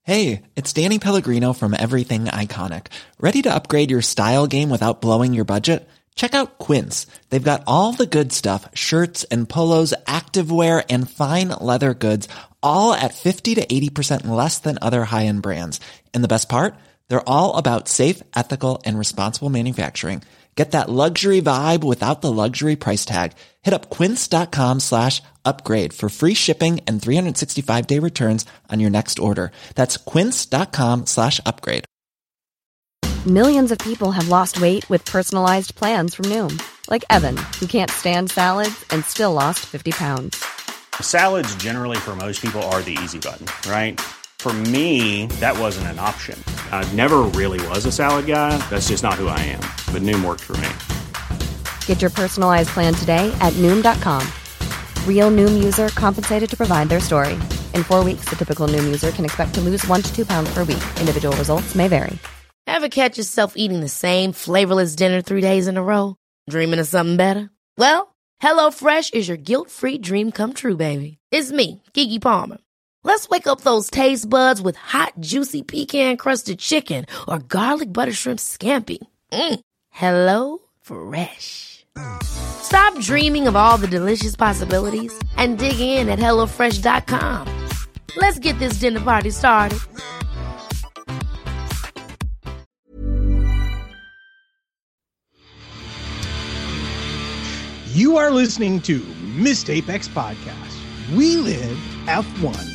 Hey, it's Danny Pellegrino from Everything Iconic. Ready to upgrade your style game without blowing your budget? Check out Quince. They've got all the good stuff, shirts and polos, activewear, and fine leather goods, all at 50 to 80% less than other high-end brands. And the best part? They're all about safe, ethical, and responsible manufacturing. Get that luxury vibe without the luxury price tag. Hit up quince.com/upgrade for free shipping and 365-day returns on your next order. That's quince.com/upgrade. Millions of people have lost weight with personalized plans from Noom. Like Evan, who can't stand salads and still lost 50 pounds. Salads generally for most people are the easy button, right? For me, that wasn't an option. I never really was a salad guy. That's just not who I am. But Noom worked for me. Get your personalized plan today at Noom.com. Real Noom user compensated to provide their story. In 4 weeks, the typical Noom user can expect to lose 1 to 2 pounds per week. Individual results may vary. Ever catch yourself eating the same flavorless dinner 3 days in a row? Dreaming of something better? Well, HelloFresh is your guilt-free dream come true, baby. It's me, Keke Palmer. Let's wake up those taste buds with hot, juicy pecan-crusted chicken or garlic butter shrimp scampi. Hello Fresh. Stop dreaming of all the delicious possibilities and dig in at HelloFresh.com. Let's get this dinner party started. You are listening to Missed Apex Podcast. We live F1.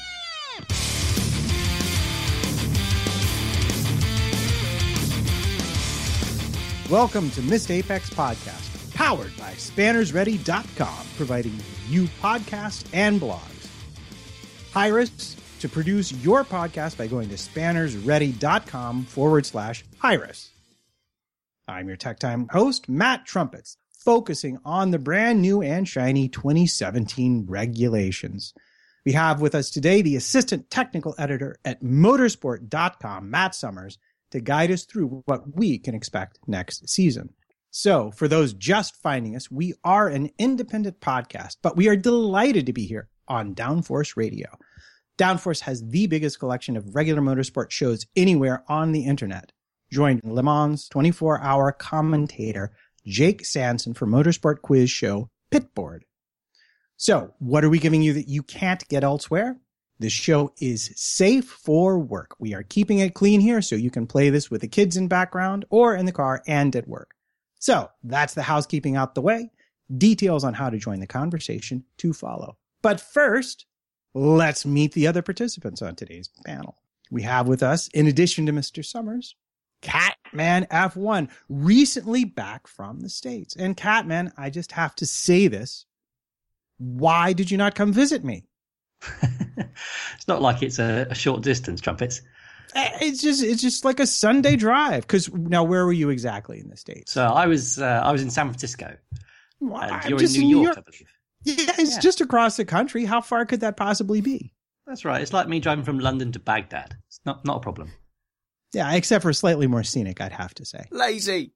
Welcome to Missed Apex Podcast, powered by SpannersReady.com, providing you podcasts and blogs. Hire us to produce your podcast by going to SpannersReady.com/hire us. I'm your Tech Time host, Matt Trumpets, focusing on the brand new and shiny 2017 regulations. We have with us today the assistant technical editor at motorsport.com, Matt Summers, to guide us through what we can expect next season. So, for those just finding us, we are an independent podcast, but we are delighted to be here on Downforce Radio. Downforce has the biggest collection of regular motorsport shows anywhere on the internet. Join Le Mans 24-hour commentator Jake Sanson for motorsport quiz show Pitboard. So, what are we giving you that you can't get elsewhere? This show is safe for work. We are keeping it clean here so you can play this with the kids in background or in the car and at work. So, that's the housekeeping out the way. Details on how to join the conversation to follow. But first, let's meet the other participants on today's panel. We have with us, in addition to Mr. Summers, Catman F1, recently back from the States. And Catman, I just have to say this. Why did you not come visit me? It's not like it's a short distance, Trumpets. It's just like a Sunday drive. Because now, where were you exactly in the States? So I was in San Francisco. You're just in New York, I believe. Yeah, it's just across the country. How far could that possibly be? That's right. It's like me driving from London to Baghdad. It's not a problem. Yeah, except for slightly more scenic, I'd have to say. Lazy.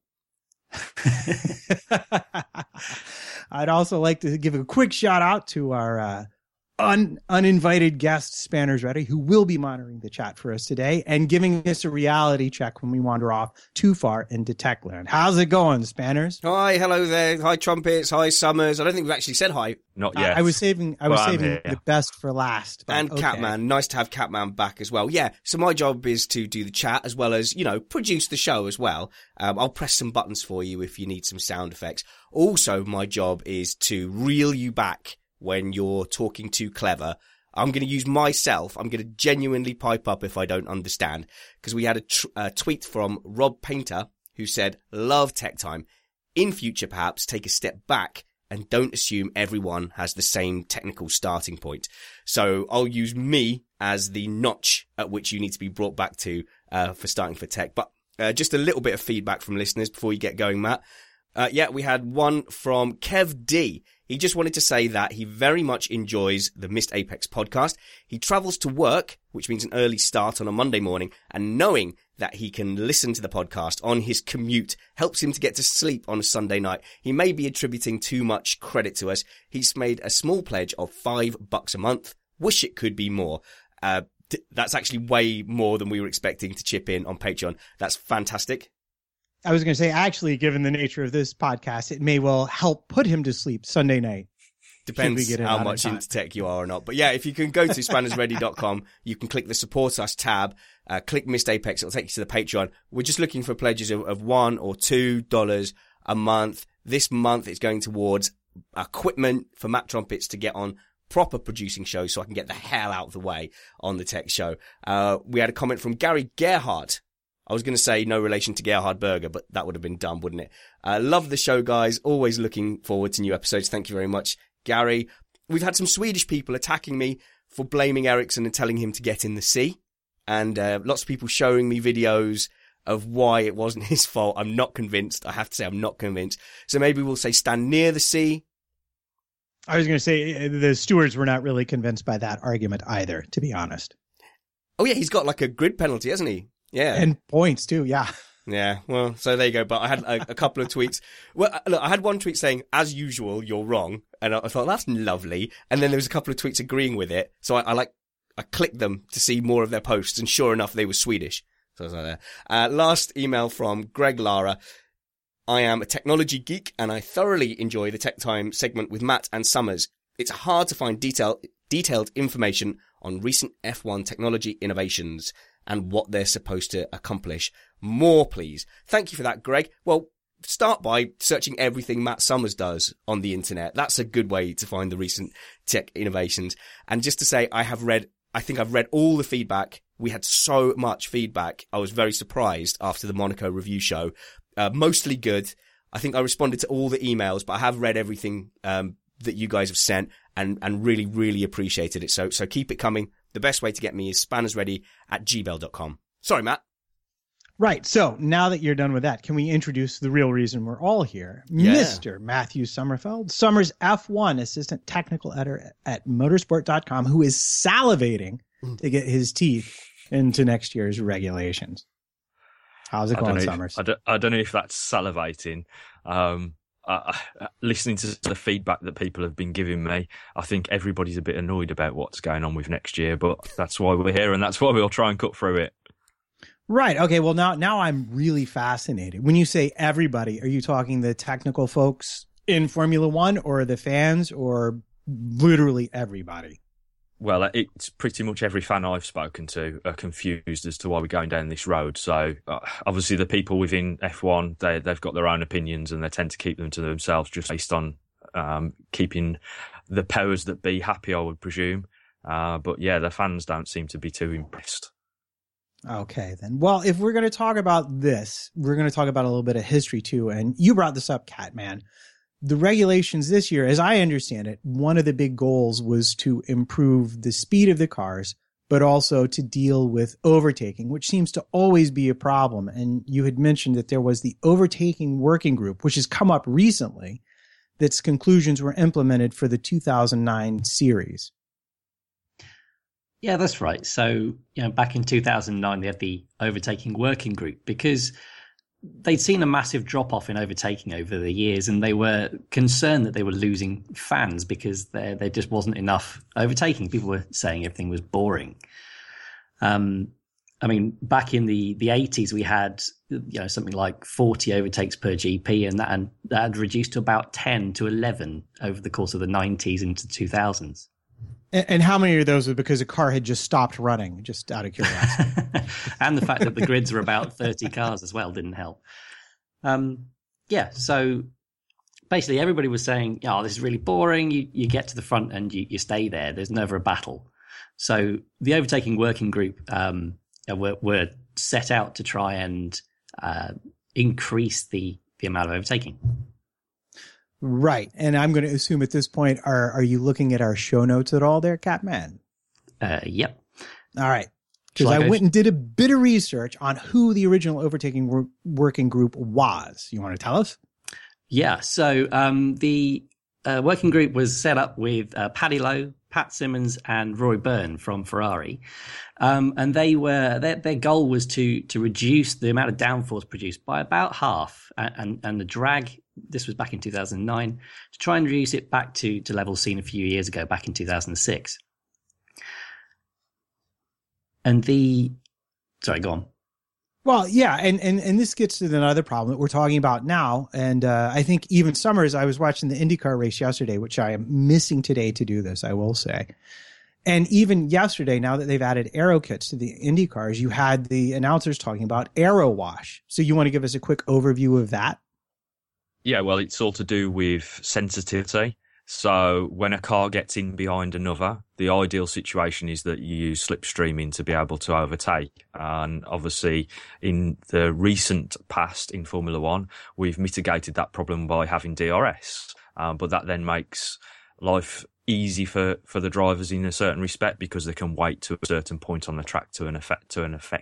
I'd also like to give a quick shout out to our uninvited guest, Spanners Ready, who will be monitoring the chat for us today and giving us a reality check when we wander off too far into Techland. How's it going, Spanners? Hi, hello there. Hi, Trumpets. Hi, Summers. I don't think we've actually said hi. Not yet. I was saving the best for last. And okay. Catman. Nice to have Catman back as well. Yeah, so my job is to do the chat as well as, produce the show as well. I'll press some buttons for you if you need some sound effects. Also, my job is to reel you back when you're talking too clever. I'm going to use myself. I'm going to genuinely pipe up if I don't understand. Because we had a tweet from Rob Painter who said, love Tech Time. In future, perhaps take a step back and don't assume everyone has the same technical starting point. So I'll use me as the notch at which you need to be brought back to for starting for tech. But just a little bit of feedback from listeners before you get going, Matt. We had one from Kev D. He just wanted to say that he very much enjoys the Missed Apex podcast. He travels to work, which means an early start on a Monday morning, and knowing that he can listen to the podcast on his commute helps him to get to sleep on a Sunday night. He may be attributing too much credit to us. He's made a small pledge of $5 a month. Wish it could be more. That's actually way more than we were expecting to chip in on Patreon. That's fantastic. I was going to say, actually, given the nature of this podcast, it may well help put him to sleep Sunday night. Depends how much into tech you are or not. But yeah, if you can go to spannersready.com, you can click the Support Us tab, click Missed Apex, it'll take you to the Patreon. We're just looking for pledges of $1 or $2 a month. This month it's going towards equipment for Matt Trumpets to get on proper producing shows so I can get the hell out of the way on the tech show. We had a comment from Gary Gerhardt. I was going to say no relation to Gerhard Berger, but that would have been dumb, wouldn't it? Love the show, guys. Always looking forward to new episodes. Thank you very much, Gary. We've had some Swedish people attacking me for blaming Ericsson and telling him to get in the sea. And lots of people showing me videos of why it wasn't his fault. I'm not convinced. I have to say I'm not convinced. So maybe we'll say stand near the sea. I was going to say the stewards were not really convinced by that argument either, to be honest. Oh, yeah, he's got like a grid penalty, hasn't he? Yeah. And points too, yeah. Yeah, well, so there you go. But I had a couple of tweets. Well, look, I had one tweet saying, as usual, you're wrong. And I thought, that's lovely. And then there was a couple of tweets agreeing with it. So I clicked them to see more of their posts. And sure enough, they were Swedish. So I was like there. Last email from Greg Lara. I am a technology geek and I thoroughly enjoy the Tech Time segment with Matt and Summers. It's hard to find detailed information on recent F1 technology innovations and what they're supposed to accomplish. More, please. Thank you for that, Greg. Well, start by searching everything Matt Summers does on the internet. That's a good way to find the recent tech innovations. And just to say, I think I've read all the feedback. We had so much feedback. I was very surprised after the Monaco review show. Mostly good. I think I responded to all the emails, but I have read everything that you guys have sent and really, really appreciated it. So keep it coming. The best way to get me is spannersready@gmail.com. Sorry, Matt. Right. So now that you're done with that, can we introduce the real reason we're all here? Yeah. Mr. Matthew Sommerfeld, Summers F1 Assistant Technical Editor at motorsport.com, who is salivating to get his teeth into next year's regulations. How's it going, Summers? I don't know if that's salivating. Listening to the feedback that people have been giving me, I think everybody's a bit annoyed about what's going on with next year, but that's why we're here and that's why we'll try and cut through it. Right. Okay. Well, now I'm really fascinated. When you say everybody, are you talking the technical folks in Formula One or the fans or literally everybody? Well, it's pretty much every fan I've spoken to are confused as to why we're going down this road. So obviously the people within F1, they've got their own opinions and they tend to keep them to themselves just based on keeping the powers that be happy, I would presume. But yeah, the fans don't seem to be too impressed. Okay, then. Well, if we're going to talk about this, we're going to talk about a little bit of history too. And you brought this up, Catman. The regulations this year, as I understand it, one of the big goals was to improve the speed of the cars, but also to deal with overtaking, which seems to always be a problem. And you had mentioned that there was the overtaking working group, which has come up recently, that's conclusions were implemented for the 2009 series. Yeah, that's right. So, back in 2009, they had the overtaking working group because they'd seen a massive drop off in overtaking over the years, and they were concerned that they were losing fans because there just wasn't enough overtaking. People were saying everything was boring. Back in the 80s, we had something like 40 overtakes per GP, and that had reduced to about 10 to 11 over the course of the 90s into 2000s. And how many of those were because a car had just stopped running, just out of curiosity? And the fact that the grids were about 30 cars as well didn't help. So basically everybody was saying, this is really boring. You get to the front and you stay there. There's never a battle. So the overtaking working group were set out to try and increase the amount of overtaking. Right. And I'm going to assume at this point, are you looking at our show notes at all there, Catman? Yep. All right. Because I went and did a bit of research on who the original overtaking working group was. You want to tell us? Yeah. So the working group was set up with Paddy Lowe, Pat Simmons, and Roy Byrne from Ferrari. And their goal was to reduce the amount of downforce produced by about half, and the drag. This was back in 2009, to try and reduce it back to levels seen a few years ago, back in 2006. And sorry, go on. Well, yeah, and this gets to another problem that we're talking about now. And I think even Summers, I was watching the IndyCar race yesterday, which I am missing today to do this, I will say. And even yesterday, now that they've added aero kits to the Indy cars, you had the announcers talking about aero wash. So you want to give us a quick overview of that? Yeah, well, it's all to do with sensitivity. So when a car gets in behind another, the ideal situation is that you use slipstreaming to be able to overtake. And obviously, in the recent past in Formula One, we've mitigated that problem by having DRS. But that then makes life easy for the drivers in a certain respect because they can wait to a certain point on the track to effect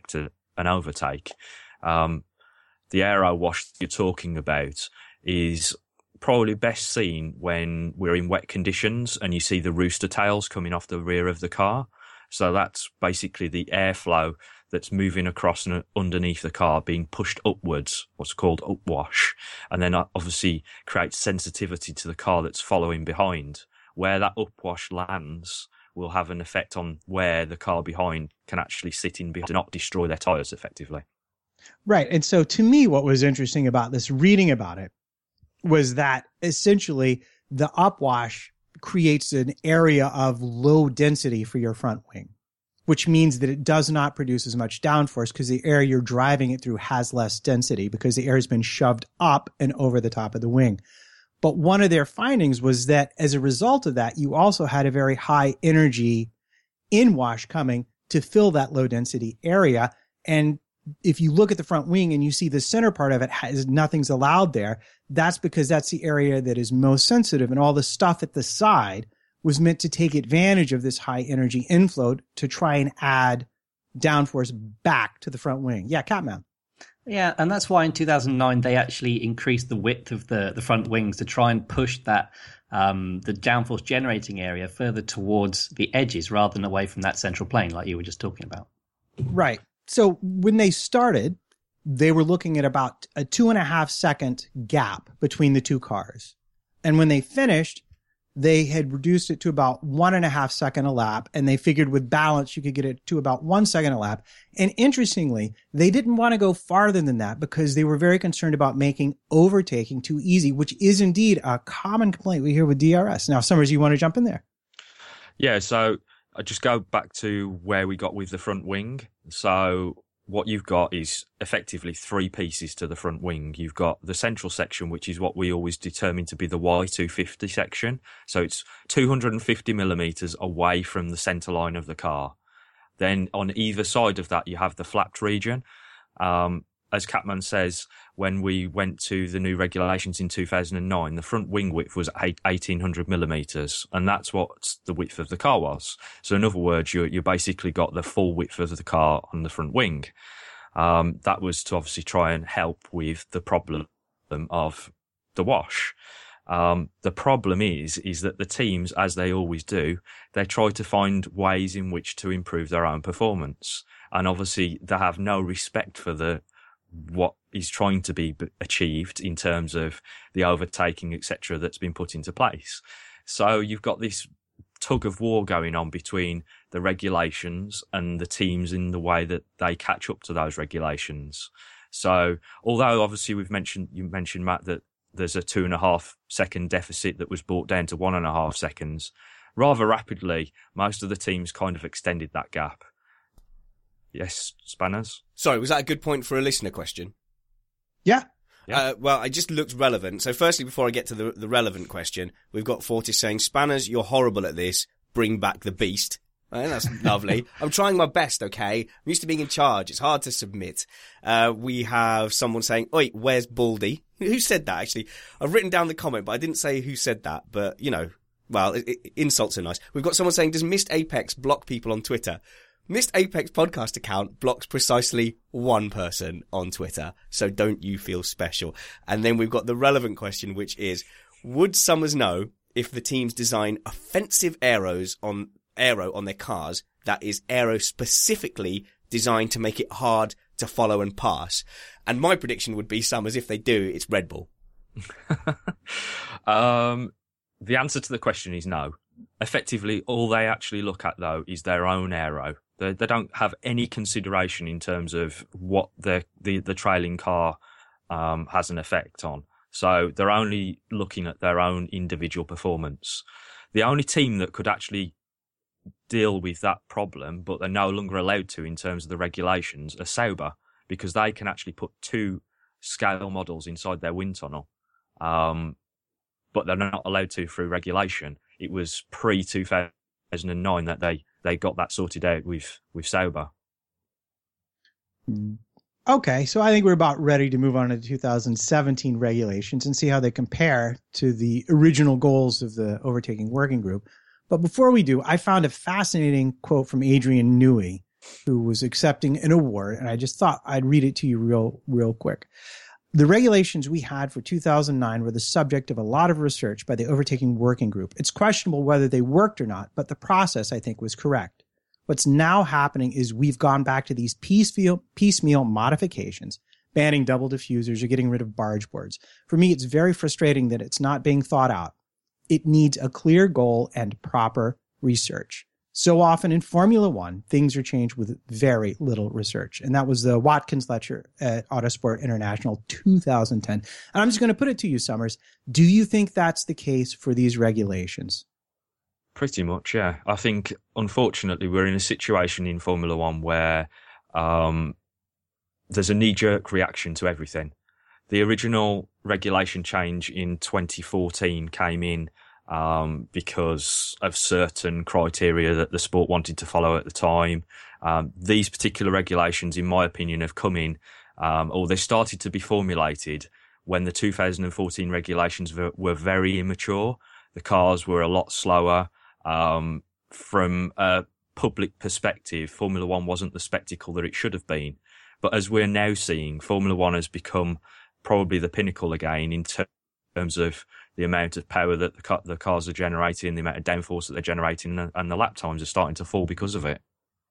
an overtake. The aero wash you're talking about is probably best seen when we're in wet conditions and you see the rooster tails coming off the rear of the car. So that's basically the airflow that's moving across and underneath the car being pushed upwards, what's called upwash, and then obviously creates sensitivity to the car that's following behind. Where that upwash lands will have an effect on where the car behind can actually sit in behind to not destroy their tyres effectively. Right. And so to me, what was interesting about this, reading about it, was that essentially the upwash creates an area of low density for your front wing, which means that it does not produce as much downforce because the air you're driving it through has less density because the air has been shoved up and over the top of the wing. But one of their findings was that as a result of that, you also had a very high energy inwash coming to fill that low density area. And if you look at the front wing and you see the center part of it has nothing's allowed there, that's because that's the area that is most sensitive, and all the stuff at the side was meant to take advantage of this high energy inflow to try and add downforce back to the front wing. Yeah, Catman. Yeah, and that's why in 2009 they actually increased the width of the front wings to try and push that the downforce generating area further towards the edges rather than away from that central plane like you were just talking about. Right. So when they started, they were looking at about a 2.5 second gap between the two cars. And when they finished, they had reduced it to about 1.5 seconds a lap. And they figured with balance, you could get it to about 1 second a lap. And interestingly, they didn't want to go farther than that because they were very concerned about making overtaking too easy, which is indeed a common complaint we hear with DRS. Now, Summers, you want to jump in there? Yeah, so I just go back to where we got with the front wing. So what you've got is effectively three pieces to the front wing. You've got the central section, which is what we always determine to be the Y250 section. So it's 250 millimeters away from the center line of the car. Then on either side of that, you have the flapped region. As Catman says, when we went to the new regulations in 2009, the front wing width was 1800 millimeters, and that's what the width of the car was. So in other words, you basically got the full width of the car on the front wing. That was to obviously try and help with the problem of the wash. The problem is that the teams, as they always do, they try to find ways in which to improve their own performance. And obviously they have no respect for what is trying to be achieved in terms of the overtaking, etc., that's been put into place. So you've got this tug of war going on between the regulations and the teams in the way that they catch up to those regulations. So although obviously you mentioned, Matt, that there's a 2.5 second deficit that was brought down to 1.5 seconds, rather rapidly, most of the teams kind of extended that gap. Yes, Spanners? Sorry, was that a good point for a listener question? Yeah. Well, I just looked relevant. So firstly, before I get to the relevant question, we've got Fortis saying, Spanners, you're horrible at this. Bring back the beast. That's lovely. I'm trying my best, okay? I'm used to being in charge. It's hard to submit. We have someone saying, oi, where's Baldy? Who said that, actually? I've written down the comment, but I didn't say who said that. But, well, insults are nice. We've got someone saying, does Missed Apex block people on Twitter? Missed Apex podcast account blocks precisely one person on Twitter, so don't you feel special. And then we've got the relevant question, which is, would Summers know if the teams design offensive aero on their cars that is aero specifically designed to make it hard to follow and pass? And my prediction would be, Summers, if they do, it's Red Bull. The answer to the question is no. Effectively, all they actually look at, though, is their own aero. They don't have any consideration in terms of what the trailing car has an effect on. So they're only looking at their own individual performance. The only team that could actually deal with that problem, but they're no longer allowed to in terms of the regulations, are Sauber, because they can actually put 2 scale models inside their wind tunnel. But they're not allowed to through regulation. It was pre-2009 that they got that sorted out with Sauber. Okay, so I think we're about ready to move on to the 2017 regulations and see how they compare to the original goals of the Overtaking Working Group. But before we do, I found a fascinating quote from Adrian Newey, who was accepting an award, and I just thought I'd read it to you real quick. The regulations we had for 2009 were the subject of a lot of research by the Overtaking Working Group. It's questionable whether they worked or not, but the process, I think, was correct. What's now happening is we've gone back to these piecemeal modifications, banning double diffusers or getting rid of barge boards. For me, it's very frustrating that it's not being thought out. It needs a clear goal and proper research. So often in Formula One, things are changed with very little research. And that was the Watkins lecture at Autosport International 2010. And I'm just going to put it to you, Summers. Do you think that's the case for these regulations? Pretty much, yeah. I think, unfortunately, we're in a situation in Formula One where there's a knee-jerk reaction to everything. The original regulation change in 2014 came in because of certain criteria that the sport wanted to follow at the time. These particular regulations, in my opinion, have come in, or they started to be formulated when the 2014 regulations were very immature. The cars were a lot slower. From a public perspective, Formula One wasn't the spectacle that it should have been. But as we're now seeing, Formula One has become probably the pinnacle again in terms of the amount of power that the cars are generating, the amount of downforce that they're generating, and the lap times are starting to fall because of it.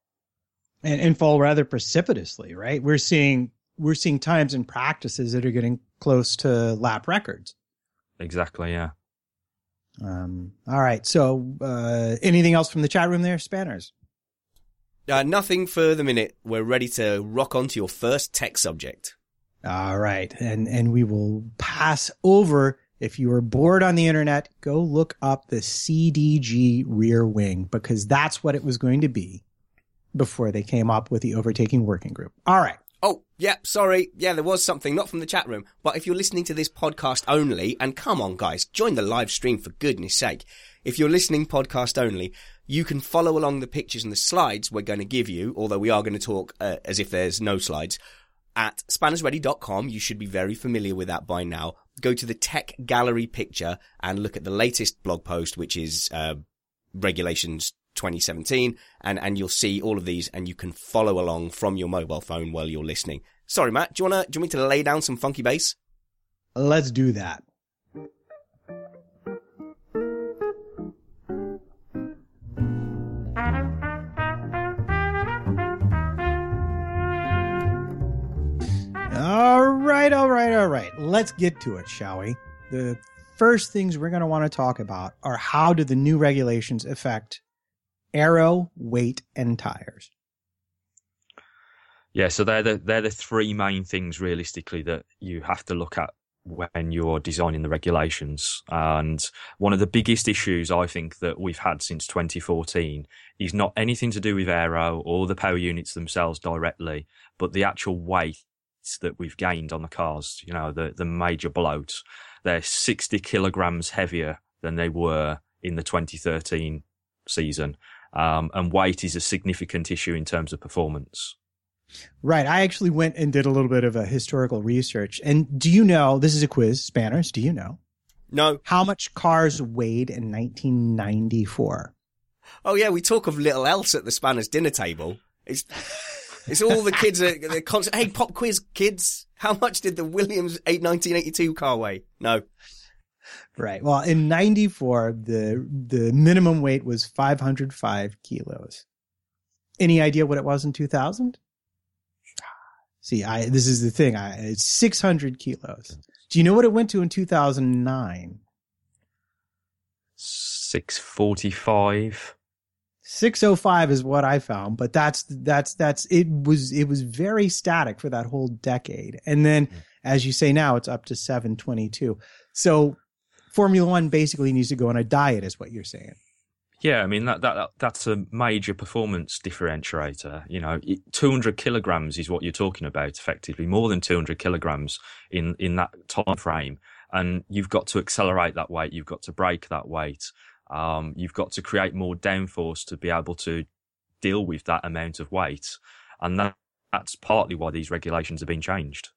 And fall rather precipitously, right? We're seeing times and practices that are getting close to lap records. Exactly, yeah. All right. So, anything else from the chat room there, Spanners? Nothing for the minute. We're ready to rock on to your first tech subject. All right. And we will pass over. If you are bored on the internet, go look up the CDG rear wing, because that's what it was going to be before they came up with the Overtaking Working Group. All right. Oh, yeah, sorry. Yeah, there was something, not from the chat room. But if you're listening to this podcast only, and come on, guys, join the live stream for goodness sake. If you're listening podcast only, you can follow along the pictures and the slides we're going to give you, although we are going to talk as if there's no slides, at spannersready.com. You should be very familiar with that by now. Go to the tech gallery picture and look at the latest blog post, which is Regulations 2017, and you'll see all of these, and you can follow along from your mobile phone while you're listening. Sorry, Matt, do you want me to lay down some funky bass? Let's do that. All right. Let's get to it, shall we? The first things we're going to want to talk about are how do the new regulations affect aero, weight, and tires. Yeah, so they're the three main things realistically that you have to look at when you're designing the regulations. And one of the biggest issues I think that we've had since 2014 is not anything to do with aero or the power units themselves directly, but the actual weight that we've gained on the cars. You know, the major bloats. They're 60 kilograms heavier than they were in the 2013 season. And weight is a significant issue in terms of performance. Right. I actually went and did a little bit of a historical research. And do you know, this is a quiz, Spanners, do you know? No. How much cars weighed in 1994? Oh, yeah, we talk of little else at the Spanners dinner table. It's all the kids are constant. Hey, pop quiz, kids. How much did the Williams 1982 car weigh? No. Right. Well, in 94, the minimum weight was 505 kilos. Any idea what it was in 2000? See, this is the thing. It's 600 kilos. Do you know what it went to in 2009? 645. 605 is what I found, but that's it was very static for that whole decade. And then, as you say now, it's up to 722. So Formula One basically needs to go on a diet, is what you're saying. Yeah, I mean, that's a major performance differentiator. 200 kilograms is what you're talking about, effectively, more than 200 kilograms in that time frame. And you've got to accelerate that weight. You've got to brake that weight. You've got to create more downforce to be able to deal with that amount of weight. And that's partly why these regulations have been changed.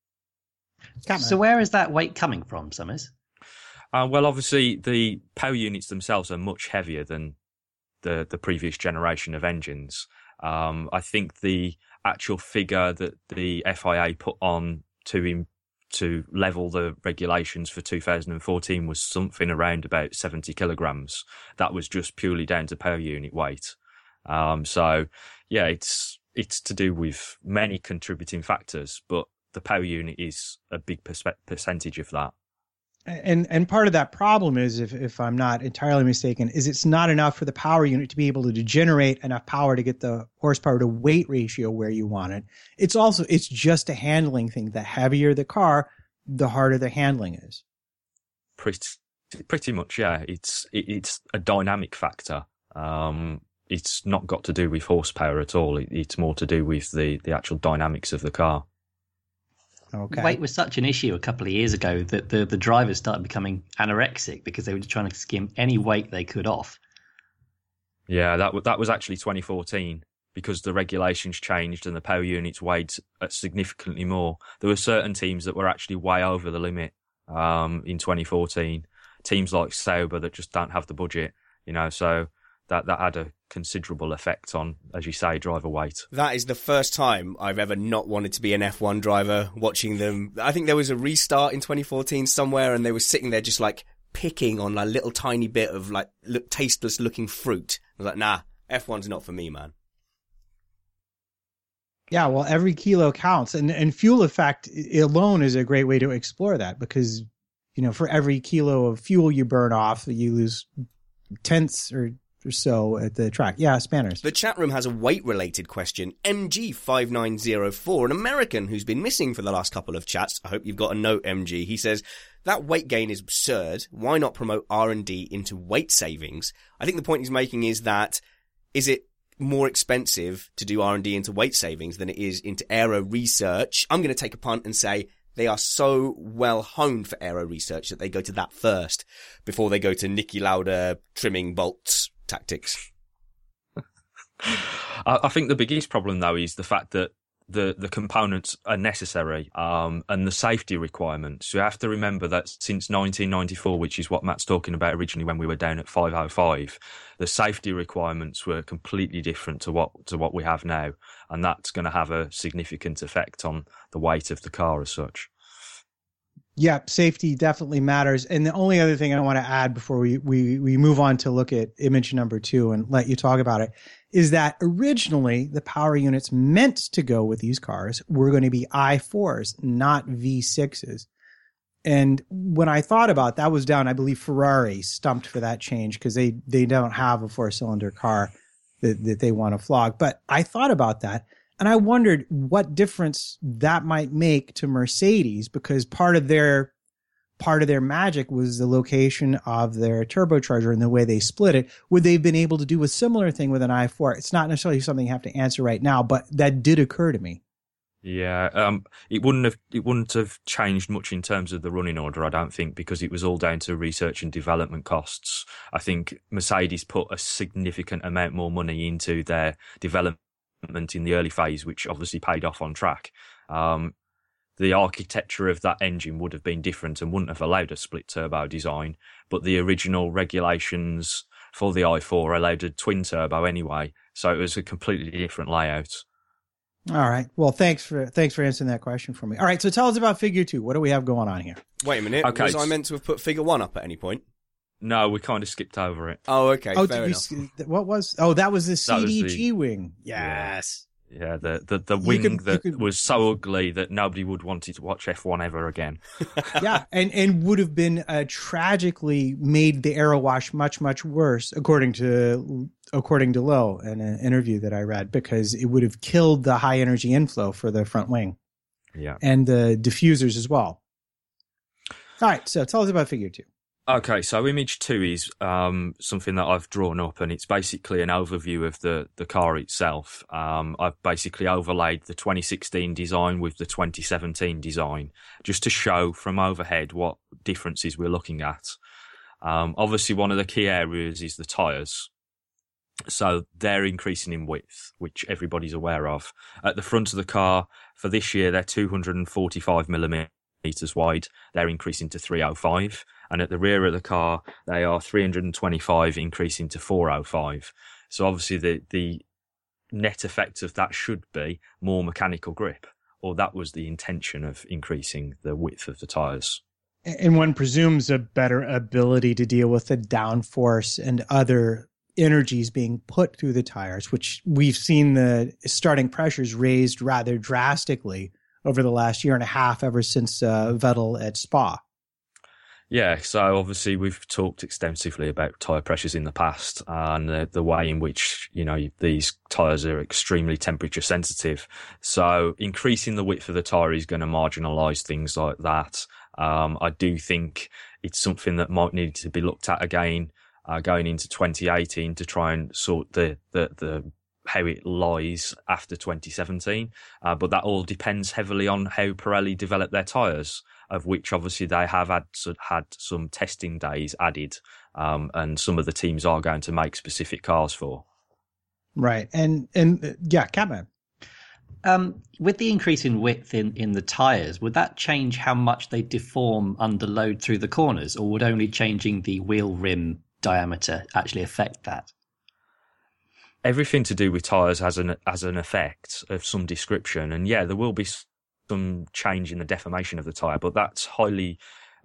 So where is that weight coming from, Summers? Well, obviously, the power units themselves are much heavier than the previous generation of engines. I think the actual figure that the FIA put on to level the regulations for 2014 was something around about 70 kilograms. That was just purely down to power unit weight. So, yeah, it's to do with many contributing factors, but the power unit is a big percentage of that. And part of that problem is, if I'm not entirely mistaken, is it's not enough for the power unit to be able to generate enough power to get the horsepower to weight ratio where you want it. It's just a handling thing. The heavier the car, the harder the handling is. Pretty much, yeah. It's a dynamic factor. It's not got to do with horsepower at all. It's more to do with the actual dynamics of the car. Okay. Weight was such an issue a couple of years ago that the drivers started becoming anorexic because they were just trying to skim any weight they could off. Yeah, that was actually 2014 because the regulations changed and the power units weighed significantly more. There were certain teams that were actually way over the limit in 2014. Teams like Sauber that just don't have the budget, so that had a considerable effect on, as you say, driver weight. That is the first time I've ever not wanted to be an F1 driver, watching them. I think there was a restart in 2014 somewhere, and they were sitting there just like picking on a little tiny bit of like tasteless looking fruit. I was like, nah, F1's not for me, man. Yeah, well, every kilo counts, and fuel effect alone is a great way to explore that, because for every kilo of fuel you burn off, you lose tenths or so at the track. Yeah, Spanners. The chat room has a weight-related question. MG5904, an American who's been missing for the last couple of chats. I hope you've got a note, MG. He says, that weight gain is absurd. Why not promote R&D into weight savings? I think the point he's making is that, is it more expensive to do R&D into weight savings than it is into aero research? I'm going to take a punt and say they are so well honed for aero research that they go to that first before they go to Niki Lauda trimming bolts tactics. I think the biggest problem, though, is the fact that the components are necessary, and the safety requirements. You have to remember that since 1994, which is what Matt's talking about originally when we were down at 505, the safety requirements were completely different to what we have now, and that's going to have a significant effect on the weight of the car as such. Yeah, safety definitely matters. And the only other thing I want to add before we move on to look at image number 2 and let you talk about it is that originally the power units meant to go with these cars were going to be i4s, not V6s. And when I thought about that was down, I believe Ferrari stumped for that change because they don't have a 4-cylinder car that they want to flog. But I thought about that. And I wondered what difference that might make to Mercedes, because part of their magic was the location of their turbocharger and the way they split it. Would they have been able to do a similar thing with an i4? It's not necessarily something you have to answer right now, but that did occur to me. Yeah, it wouldn't have changed much in terms of the running order, I don't think, because it was all down to research and development costs. I think Mercedes put a significant amount more money into their development in the early phase, which obviously paid off on track. The architecture of that engine would have been different and wouldn't have allowed a split turbo design, but the original regulations for the i4 allowed a twin turbo anyway, so it was a completely different layout. All right. Well, thanks for answering that question for me. All right, so tell us about Figure 2. What do we have going on here? Wait a minute. Okay. Was I meant to have put Figure 1 up at any point? No, we kind of skipped over it. Oh, okay. Fair enough. What was? Oh, that was the CDG wing. Yes. Yeah, the wing that was so ugly that nobody would want it to watch F1 ever again. Yeah, and would have been tragically made the aero wash much, much worse, according to according to Lowe in an interview that I read, because it would have killed the high energy inflow for the front wing. Yeah. And the diffusers as well. All right, so tell us about figure 2. Okay, so image 2 is something that I've drawn up, and it's basically an overview of the car itself. I've basically overlaid the 2016 design with the 2017 design, just to show from overhead what differences we're looking at. Obviously, one of the key areas is the tyres. So they're increasing in width, which everybody's aware of. At the front of the car, for this year, they're 245 millimetres wide. They're increasing to 305. And at the rear of the car, they are 325, increasing to 405. So obviously the net effect of that should be more mechanical grip, or that was the intention of increasing the width of the tyres. And one presumes a better ability to deal with the downforce and other energies being put through the tires, which we've seen the starting pressures raised rather drastically over the last year and a half, ever since Vettel at Spa. Yeah, so obviously we've talked extensively about tyre pressures in the past, and the way in which, these tyres are extremely temperature sensitive. So increasing the width of the tyre is going to marginalise things like that. I do think it's something that might need to be looked at again going into 2018 to try and sort the how it lies after 2017. But that all depends heavily on how Pirelli develop their tyres, of which obviously they have had some testing days added, and some of the teams are going to make specific cars for. Right. And yeah, Catman. With the increase in width in the tyres, would that change how much they deform under load through the corners, or would only changing the wheel rim diameter actually affect that? Everything to do with tyres has an effect of some description, and yeah, there will be some change in the deformation of the tyre, but that's highly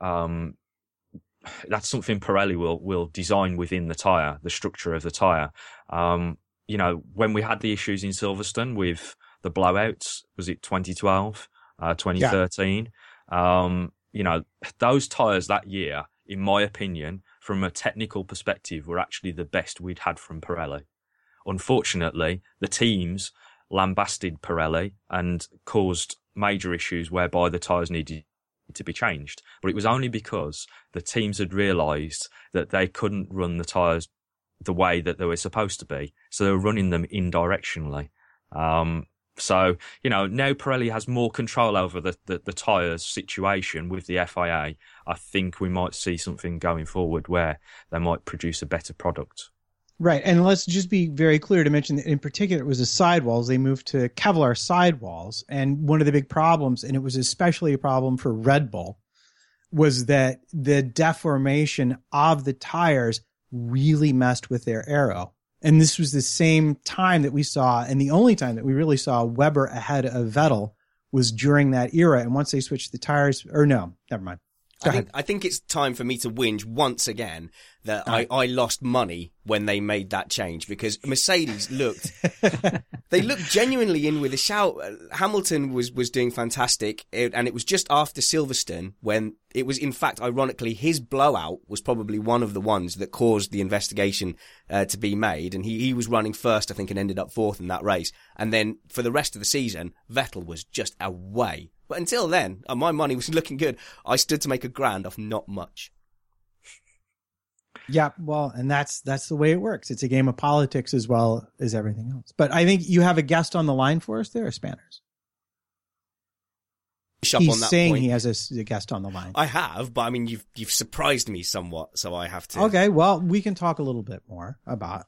that's something Pirelli will design within the tyre, the structure of the tyre. When we had the issues in Silverstone with the blowouts, was it 2012, 2013? Yeah. Those tyres that year, in my opinion, from a technical perspective, were actually the best we'd had from Pirelli. Unfortunately, the teams lambasted Pirelli and caused major issues whereby the tyres needed to be changed. But it was only because the teams had realised that they couldn't run the tyres the way that they were supposed to be. So they were running them indirectionally. So, now Pirelli has more control over the tyres situation with the FIA. I think we might see something going forward where they might produce a better product. Right. And let's just be very clear to mention that in particular, it was the sidewalls. They moved to Kevlar sidewalls. And one of the big problems, and it was especially a problem for Red Bull, was that the deformation of the tires really messed with their aero. And this was the same time that we saw, and the only time that we really saw Weber ahead of Vettel was during that era. And once they switched the tires, or no, never mind. I think it's time for me to whinge once again that I lost money when they made that change, because Mercedes looked genuinely in with a shout. Hamilton was doing fantastic, and it was just after Silverstone when it was, in fact, ironically, his blowout was probably one of the ones that caused the investigation to be made, and he was running first, I think, and ended up fourth in that race. And then for the rest of the season, Vettel was just away. But until then, my money was looking good. I stood to make $1,000 off not much. Yeah, well, and that's the way it works. It's a game of politics as well as everything else. But I think you have a guest on the line for us there, Spanners. He's saying he has a guest on the line. I have, but I mean, you've surprised me somewhat, so I have to. Okay, well, we can talk a little bit more about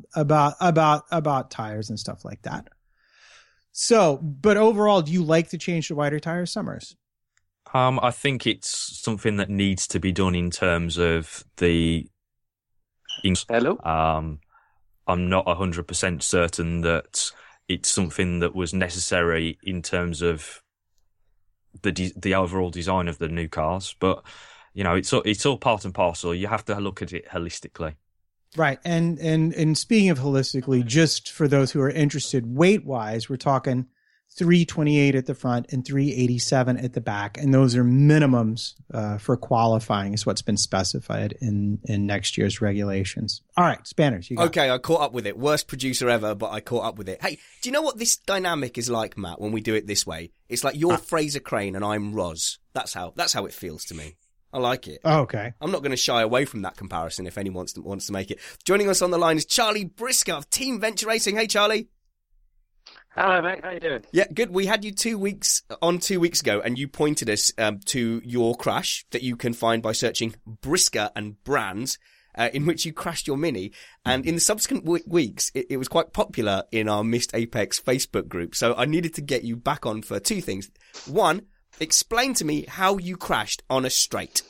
tires and stuff like that. So, but overall, do you like the change to wider tires, Summers? I think it's something that needs to be done in terms of the. Hello. I'm not 100% certain that it's something that was necessary in terms of the overall design of the new cars, but it's all part and parcel. You have to look at it holistically. Right. And speaking of holistically, just for those who are interested, weight-wise, we're talking 328 at the front and 387 at the back. And those are minimums for qualifying is what's been specified in next year's regulations. All right, Spanners, you got Okay, I caught up with it. Worst producer ever, but I caught up with it. Hey, do you know what this dynamic is like, Matt, when we do it this way? It's like you're Fraser Crane and I'm Roz. That's how it feels to me. I like it. Oh, okay. I'm not going to shy away from that comparison if anyone wants to make it. Joining us on the line is Charlie Brisker of Team Venture Racing. Hey, Charlie. Hello, mate. How you doing? Yeah, good. We had you 2 weeks ago, and you pointed us to your crash that you can find by searching Brisker and Brands, in which you crashed your Mini. And in the subsequent weeks, it was quite popular in our Missed Apex Facebook group. So I needed to get you back on for two things. One, explain to me how you crashed on a straight.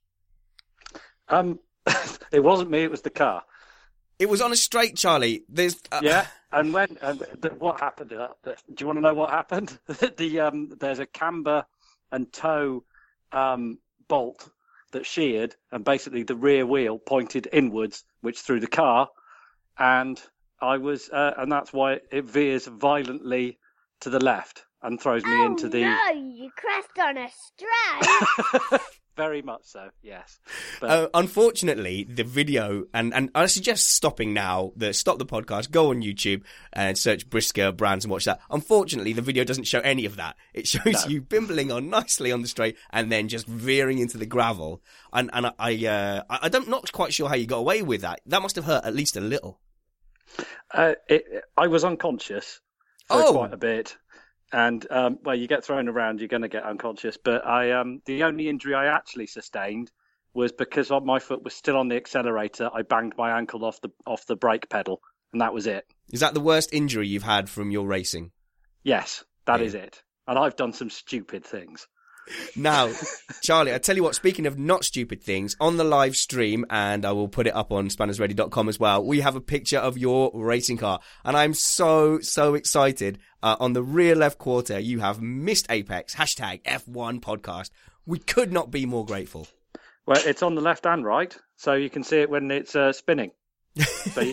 It wasn't me. It was the car. It was on a straight, Charlie. There's yeah. And what happened? Do you want to know what happened? There's a camber and toe bolt that sheared, and basically the rear wheel pointed inwards, which threw the car, and and that's why it veers violently to the left and throws me into the. No, you crashed on a straight. Very much so, yes. But unfortunately, the video, and I suggest stopping now, stop the podcast, go on YouTube and search Brisker Brands and watch that. Unfortunately, the video doesn't show any of that. It shows you bimbling on nicely on the straight and then just veering into the gravel. And I'm not quite sure how you got away with that. That must have hurt at least a little. I was unconscious for quite a bit. And, you get thrown around, you're going to get unconscious. But the only injury I actually sustained was because my foot was still on the accelerator. I banged my ankle off the brake pedal, and that was it. Is that the worst injury you've had from your racing? Yes, that is it. And I've done some stupid things. Now, Charlie, I tell you what, speaking of not stupid things, on the live stream, and I will put it up on spannersready.com as well, we have a picture of your racing car. And I'm so excited. On the rear left quarter, you have Missed Apex, #F1 podcast. We could not be more grateful. Well, it's on the left and right, so you can see it when it's spinning. So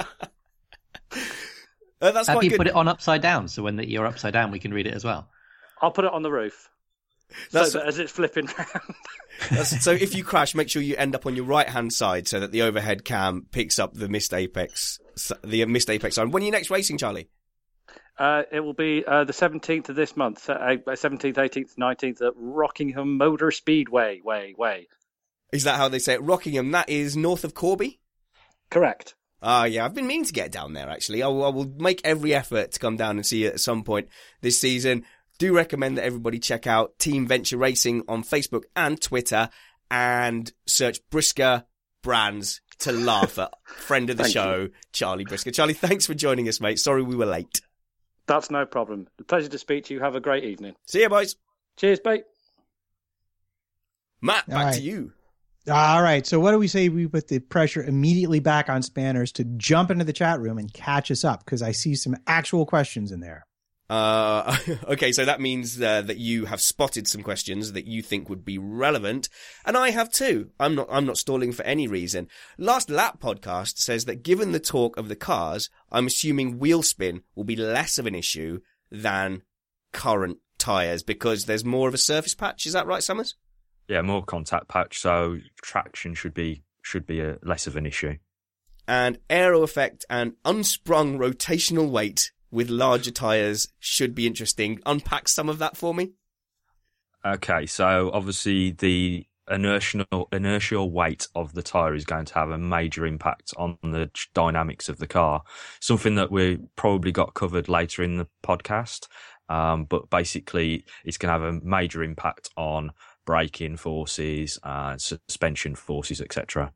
that's Have quite you good. put it on upside down, so when you're upside down, we can read it as well? I'll put it on the roof. So that as it's flipping round. So if you crash, make sure you end up on your right-hand side so that the overhead cam picks up the Missed Apex sign. When are you next racing, Charlie? It will be the 17th of this month, 17th, 18th, 19th at Rockingham Motor Speedway. Way. Is that how they say it? Rockingham, that is north of Corby? Correct. Yeah, I've been meaning to get down there, actually. I will make every effort to come down and see it at some point this season. Do recommend that everybody check out Team Venture Racing on Facebook and Twitter and search Brisker Brands to laugh at friend of the show, Charlie Brisker. Charlie, thanks for joining us, mate. Sorry we were late. That's no problem. A pleasure to speak to you. Have a great evening. See you, boys. Cheers, mate. Matt, back to you. All right. So what do we say we put the pressure immediately back on Spanners to jump into the chat room and catch us up? Because I see some actual questions in there. Okay, so that means that you have spotted some questions that you think would be relevant, and I have too. I'm not stalling for any reason. Last Lap podcast says that given the torque of the cars, I'm assuming wheel spin will be less of an issue than current tyres because there's more of a surface patch. Is that right, Summers? Yeah, more contact patch, so traction should be less of an issue. And aero effect and unsprung rotational weight with larger tyres should be interesting. Unpack some of that for me. Okay, so obviously the inertial weight of the tyre is going to have a major impact on the dynamics of the car. Something that we probably got covered later in the podcast, but basically it's going to have a major impact on braking forces, suspension forces, etc.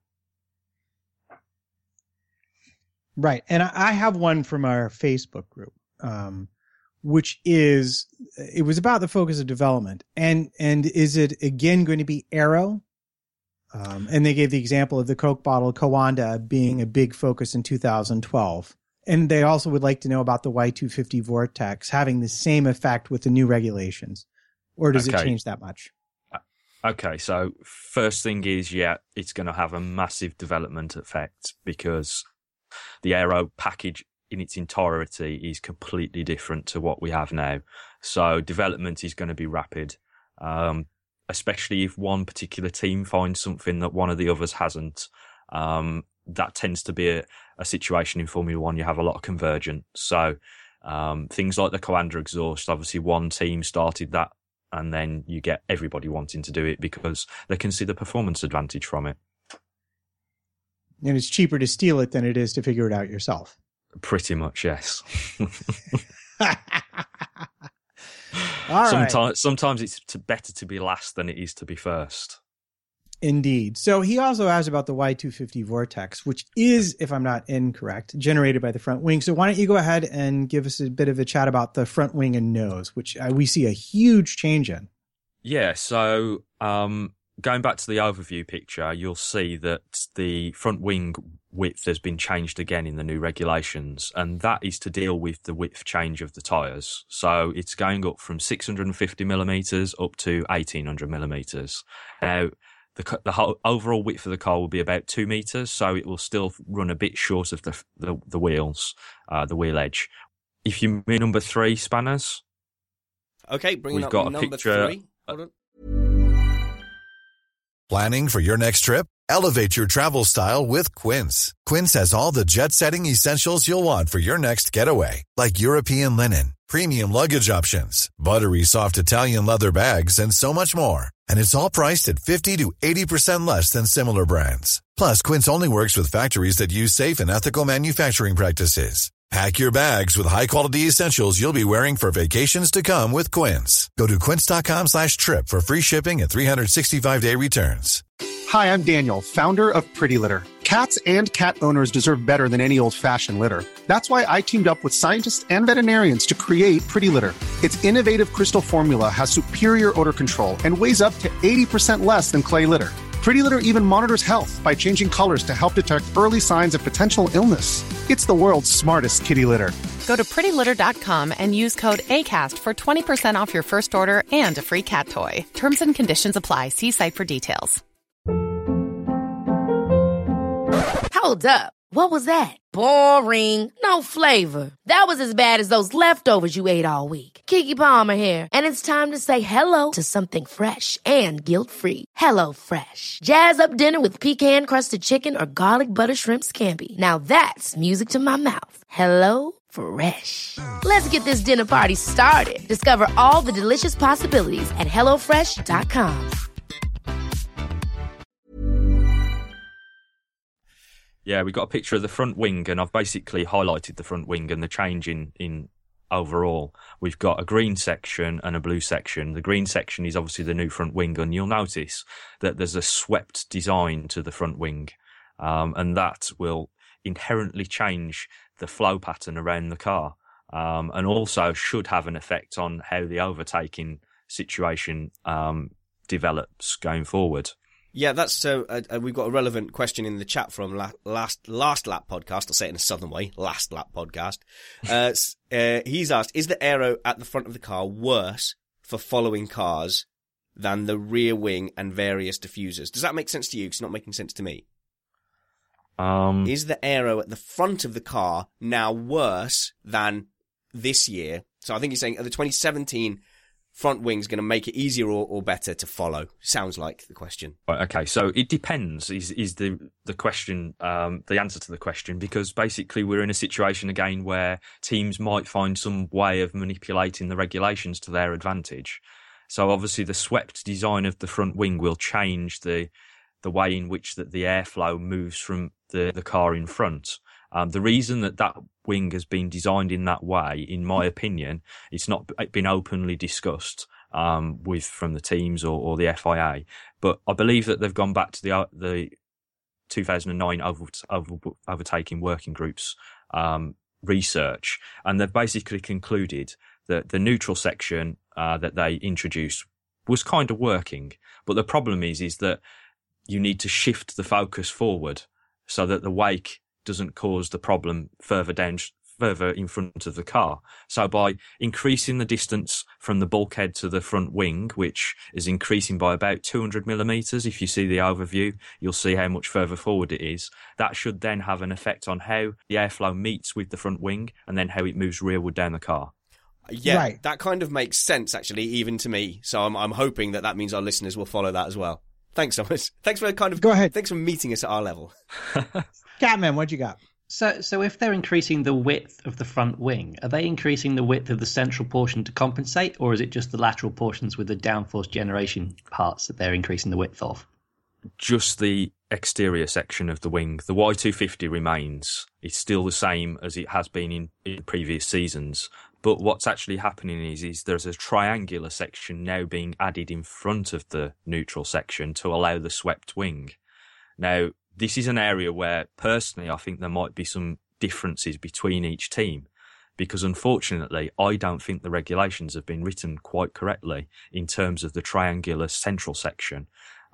Right. And I have one from our Facebook group, which is, it was about the focus of development. And is it again going to be aero? And they gave the example of the Coke bottle Kawanda being a big focus in 2012. And they also would like to know about the Y250 Vortex having the same effect with the new regulations. Or does it change that much? Okay, so first thing is, it's going to have a massive development effect because the aero package in its entirety is completely different to what we have now. So development is going to be rapid, especially if one particular team finds something that one of the others hasn't. That tends to be a situation in Formula One. You have a lot of convergence. So things like the Coanda exhaust, obviously one team started that, and then you get everybody wanting to do it because they can see the performance advantage from it. And it's cheaper to steal it than it is to figure it out yourself. Pretty much, yes. All right. Sometimes it's better to be last than it is to be first. Indeed. So he also asked about the Y250 Vortex, which is, if I'm not incorrect, generated by the front wing. So why don't you go ahead and give us a bit of a chat about the front wing and nose, which we see a huge change in. Yeah, so going back to the overview picture, you'll see that the front wing width has been changed again in the new regulations, and that is to deal with the width change of the tyres. So it's going up from 650 millimetres up to 1800 millimetres. Now, the whole overall width of the car will be about 2 metres, so it will still run a bit short of the wheels, the wheel edge. If you mean number 3, Spanners. Okay, bringing we've up got a number picture. 3. Hold on. Planning for your next trip? Elevate your travel style with Quince. Quince has all the jet-setting essentials you'll want for your next getaway, like European linen, premium luggage options, buttery soft Italian leather bags, and so much more. And it's all priced at 50 to 80% less than similar brands. Plus, Quince only works with factories that use safe and ethical manufacturing practices. Pack your bags with high-quality essentials you'll be wearing for vacations to come with Quince. Go to quince.com/trip for free shipping and 365-day returns. Hi, I'm Daniel, founder of Pretty Litter. Cats and cat owners deserve better than any old-fashioned litter. That's why I teamed up with scientists and veterinarians to create Pretty Litter. Its innovative crystal formula has superior odor control and weighs up to 80% less than clay litter. Pretty Litter even monitors health by changing colors to help detect early signs of potential illness. It's the world's smartest kitty litter. Go to prettylitter.com and use code ACAST for 20% off your first order and a free cat toy. Terms and conditions apply. See site for details. Hold up. What was that? Boring. No flavor. That was as bad as those leftovers you ate all week. Keke Palmer here, and it's time to say hello to something fresh and guilt-free. Hello Fresh. Jazz up dinner with pecan-crusted chicken or garlic butter shrimp scampi. Now that's music to my mouth. Hello Fresh. Let's get this dinner party started. Discover all the delicious possibilities at HelloFresh.com. Yeah, we got a picture of the front wing, and I've basically highlighted the front wing and the change in overall. We've got a green section and a blue section. The green section is obviously the new front wing, and you'll notice that there's a swept design to the front wing, and that will inherently change the flow pattern around the car, and also should have an effect on how the overtaking situation develops going forward. Yeah, that's we've got a relevant question in the chat from last lap podcast. I'll say it in a southern way, last lap podcast. He's asked, is the aero at the front of the car worse for following cars than the rear wing and various diffusers? Does that make sense to you? 'Cause it's not making sense to me. Is the aero at the front of the car now worse than this year? So I think he's saying the 2017 front wing's going to make it easier or better to follow. Sounds like the question. Right, okay, so it depends is the question, the answer to the question, because basically we're in a situation again where teams might find some way of manipulating the regulations to their advantage. So obviously the swept design of the front wing will change the way in which that the airflow moves from the car in front. The reason that wing has been designed in that way, in my opinion, it's not been openly discussed from the teams or the FIA, but I believe that they've gone back to the 2009 overtaking working groups research, and they've basically concluded that the neutral section that they introduced was kind of working, but the problem is that you need to shift the focus forward so that the wake doesn't cause the problem further further in front of the car. So by increasing the distance from the bulkhead to the front wing, which is increasing by about 200 millimetres, if you see the overview, you'll see how much further forward it is. That should then have an effect on how the airflow meets with the front wing and then how it moves rearward down the car. Yeah, Right. That kind of makes sense, actually, even to me. So I'm hoping that means our listeners will follow that as well. Thanks, Thomas. Thanks for Go ahead. Thanks for meeting us at our level. Catman, what you got? So if they're increasing the width of the front wing, are they increasing the width of the central portion to compensate, or is it just the lateral portions with the downforce generation parts that they're increasing the width of? Just the exterior section of the wing. The Y250 remains. It's still the same as it has been in previous seasons. But what's actually happening is there's a triangular section now being added in front of the neutral section to allow the swept wing. Now, this is an area where, personally, I think there might be some differences between each team, because unfortunately, I don't think the regulations have been written quite correctly in terms of the triangular central section.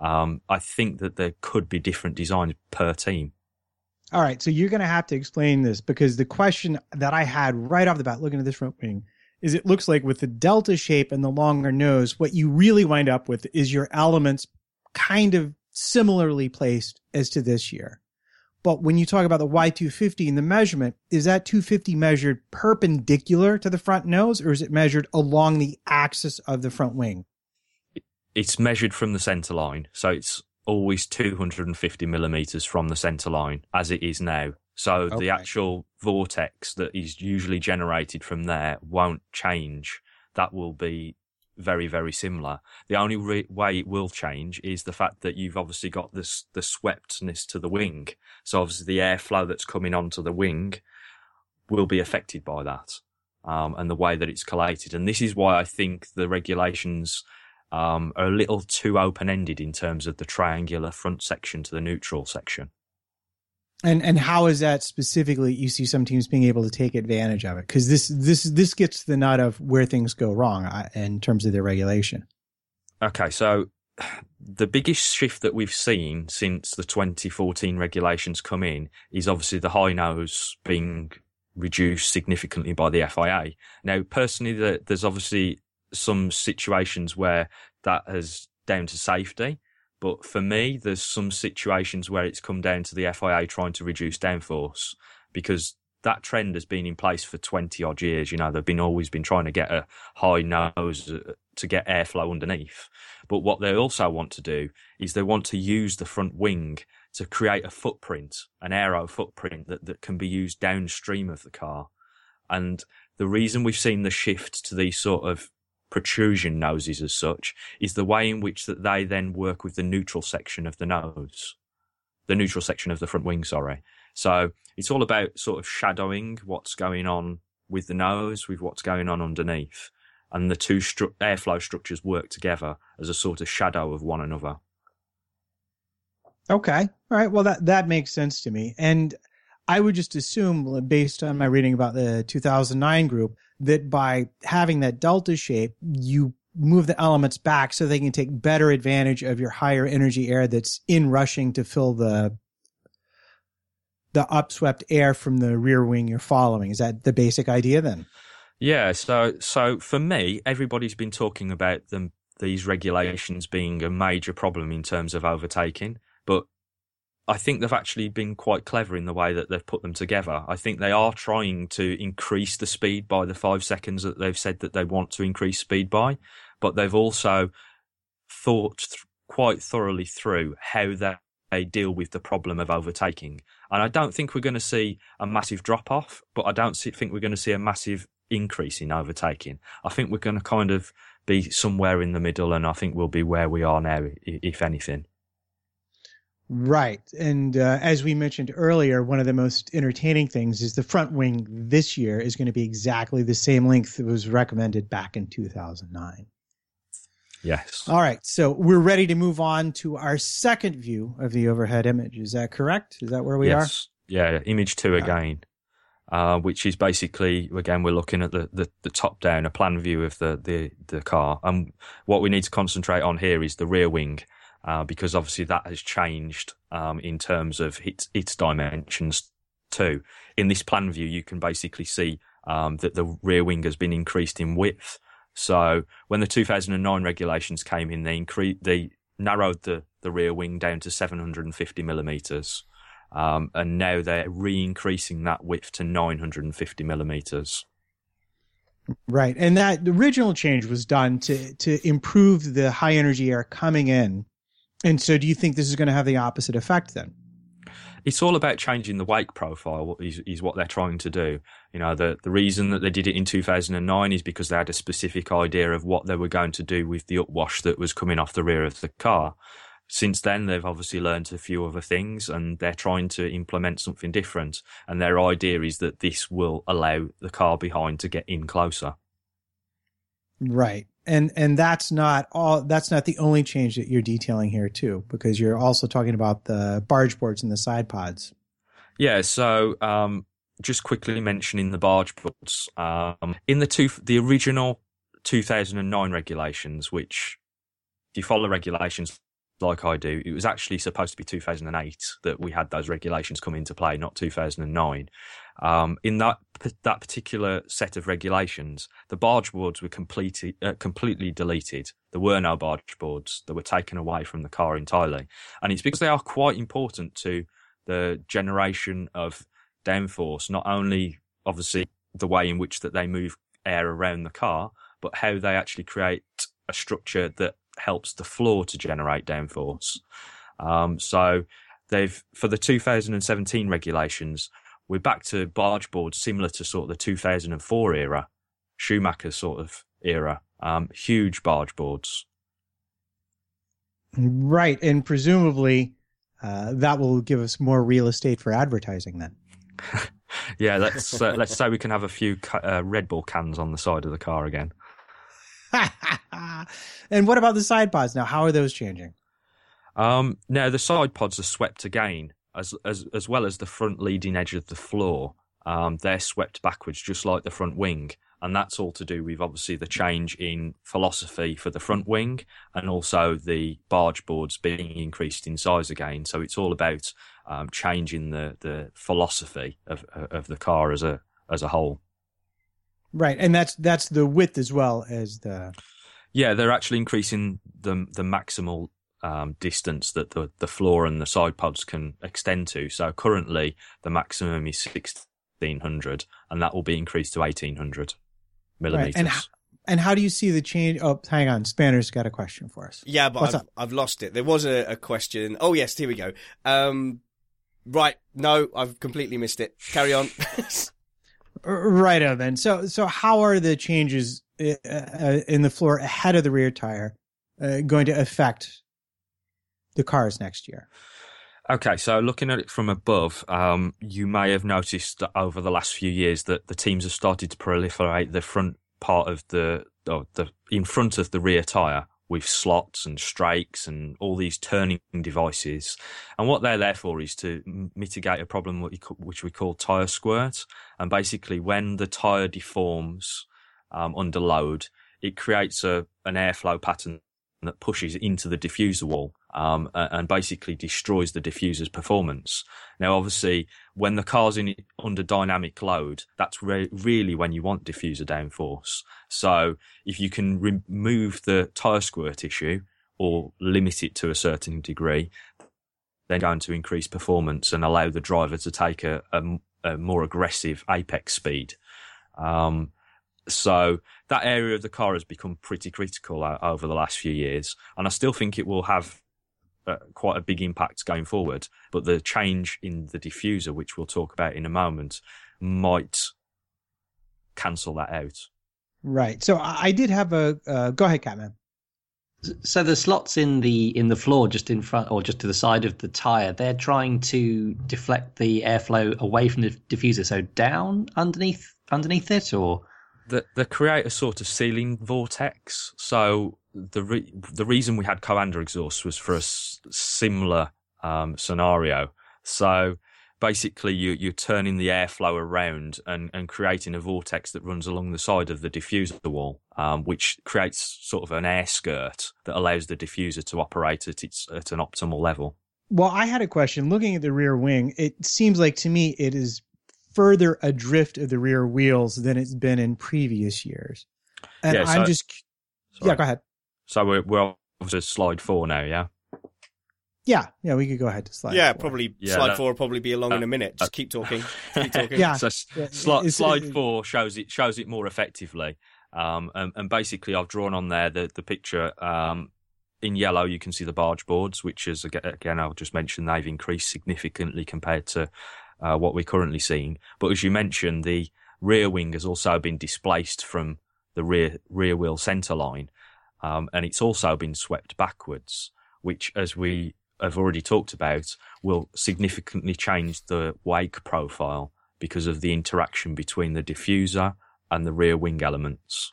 I think that there could be different designs per team. All right, so you're going to have to explain this, because the question that I had right off the bat looking at this front wing is, it looks like with the delta shape and the longer nose, what you really wind up with is your elements kind of similarly placed as to this year. But when you talk about the Y250 and the measurement, is that 250 measured perpendicular to the front nose, or is it measured along the axis of the front wing? It's measured from the centre line, so it's always 250 millimetres from the centre line, as it is now. So the actual vortex that is usually generated from there won't change. That will be very, very similar. The only way it will change is the fact that you've obviously got the sweptness to the wing. So obviously the airflow that's coming onto the wing will be affected by that, and the way that it's collated. And this is why I think the regulations are a little too open-ended in terms of the triangular front section to the neutral section. And how is that specifically you see some teams being able to take advantage of it? Because this gets to the nut of where things go wrong in terms of their regulation. Okay, so the biggest shift that we've seen since the 2014 regulations come in is obviously the high nose being reduced significantly by the FIA. Now, personally, there's obviously some situations where that is down to safety. But for me, there's some situations where it's come down to the FIA trying to reduce downforce, because that trend has been in place for 20 odd years. You know, they've always been trying to get a high nose to get airflow underneath. But what they also want to do is they want to use the front wing to create a footprint, an aero footprint that can be used downstream of the car. And the reason we've seen the shift to these sort of protrusion noses as such is the way in which that they then work with the neutral section of the nose, the neutral section of the front wing, sorry. So it's all about sort of shadowing what's going on with the nose with what's going on underneath, and the two airflow structures work together as a sort of shadow of one another. Okay. All right. Well, that makes sense to me. And I would just assume, based on my reading about the 2009 group, that by having that delta shape, you move the elements back so they can take better advantage of your higher energy air that's inrushing to fill the upswept air from the rear wing you're following. Is that the basic idea then? Yeah. So for me, everybody's been talking about these regulations being a major problem in terms of overtaking, but I think they've actually been quite clever in the way that they've put them together. I think they are trying to increase the speed by the 5 seconds that they've said that they want to increase speed by, but they've also thought quite thoroughly through how they deal with the problem of overtaking. And I don't think we're going to see a massive drop-off, but I don't think we're going to see a massive increase in overtaking. I think we're going to kind of be somewhere in the middle, and I think we'll be where we are now, if anything. Right. And as we mentioned earlier, one of the most entertaining things is the front wing this year is going to be exactly the same length that was recommended back in 2009. Yes. All right. So we're ready to move on to our second view of the overhead image. Is that correct? Is that where we are? Yeah. Image 2 again, which is basically, again, we're looking at the top down, a plan view of the car. And what we need to concentrate on here is the rear wing. Because obviously that has changed in terms of its dimensions 2. In this plan view, you can basically see that the rear wing has been increased in width. So when the 2009 regulations came in, they narrowed the rear wing down to 750 millimeters. And now they're re-increasing that width to 950 millimeters. Right. And that the original change was done to improve the high energy air coming in. And so do you think this is going to have the opposite effect then? It's all about changing the wake profile is what they're trying to do. You know, the reason that they did it in 2009 is because they had a specific idea of what they were going to do with the upwash that was coming off the rear of the car. Since then, they've obviously learned a few other things, and they're trying to implement something different. And their idea is that this will allow the car behind to get in closer. Right. And that's not the only change that you're detailing here too, because you're also talking about the barge boards and the side pods. Yeah. So, just quickly mentioning the barge boards, in the original 2009 regulations, which if you follow the regulations like I do, it was actually supposed to be 2008 that we had those regulations come into play, not 2009. In that particular set of regulations, the barge boards were completely deleted. There were no barge boards that were taken away from the car entirely. And it's because they are quite important to the generation of downforce, not only obviously the way in which that they move air around the car, but how they actually create a structure that helps the floor to generate downforce. So for the 2017 regulations, we're back to barge boards similar to sort of the 2004 era, Schumacher sort of era, huge barge boards. Right. And presumably that will give us more real estate for advertising then. Yeah, let's say we can have a few Red Bull cans on the side of the car again. And what about the side pods now? How are those changing? Now the side pods are swept again, as well as the front leading edge of the floor. They're swept backwards, just like the front wing, and that's all to do with obviously the change in philosophy for the front wing, and also the barge boards being increased in size again. So it's all about changing the philosophy of the car as a whole. Right, and that's the width as well as the. Yeah, they're actually increasing the maximal distance that the floor and the side pods can extend to. So currently the maximum is 1600, and that will be increased to 1800 millimeters. Right. And how do you see the change? Oh, hang on, Spanner's got a question for us. Yeah, but I've lost it. There was a question. Oh yes, here we go. Right, no, I've completely missed it. Carry on. Righto then. So how are the changes in the floor ahead of the rear tire going to affect the cars next year? Okay, so looking at it from above, you may have noticed that over the last few years that the teams have started to proliferate the front part of the in front of the rear tire with slots and strakes and all these turning devices. And what they're there for is to mitigate a problem which we call tire squirt. And basically when the tire deforms under load, it creates an airflow pattern that pushes into the diffuser wall and basically destroys the diffuser's performance. Now, obviously, when the car's under dynamic load, that's really when you want diffuser downforce. So if you can remove the tyre squirt issue or limit it to a certain degree, they're going to increase performance and allow the driver to take a more aggressive apex speed. So that area of the car has become pretty critical over the last few years, and I still think it will have quite a big impact going forward. But the change in the diffuser, which we'll talk about in a moment, might cancel that out. Right. So I did have go ahead, Catman. So the slots in the floor, just in front or just to the side of the tire, they're trying to deflect the airflow away from the diffuser, so down underneath it, or. They create a sort of sealing vortex. So the reason we had Coanda exhaust was for a similar scenario. So basically you're turning the airflow around and creating a vortex that runs along the side of the diffuser wall, which creates sort of an air skirt that allows the diffuser to operate at an optimal level. Well, I had a question. Looking at the rear wing, it seems like to me it is further adrift of the rear wheels than it's been in previous years. And Yeah, I'm so- just... Sorry. Yeah, go ahead. So we're on to slide 4 now, yeah? Yeah, we could go ahead to slide Yeah, 4. probably Yeah, slide that- 4 will probably be along in a minute. Just keep talking. Keep talking. Yeah. So Yeah, slide 4 shows it more effectively. And basically I've drawn on there the picture. In yellow, you can see the barge boards, which is, again, I'll just mention they've increased significantly compared to what we're currently seeing. But as you mentioned, the rear wing has also been displaced from the rear wheel centre line. And it's also been swept backwards, which, as we have already talked about, will significantly change the wake profile because of the interaction between the diffuser and the rear wing elements.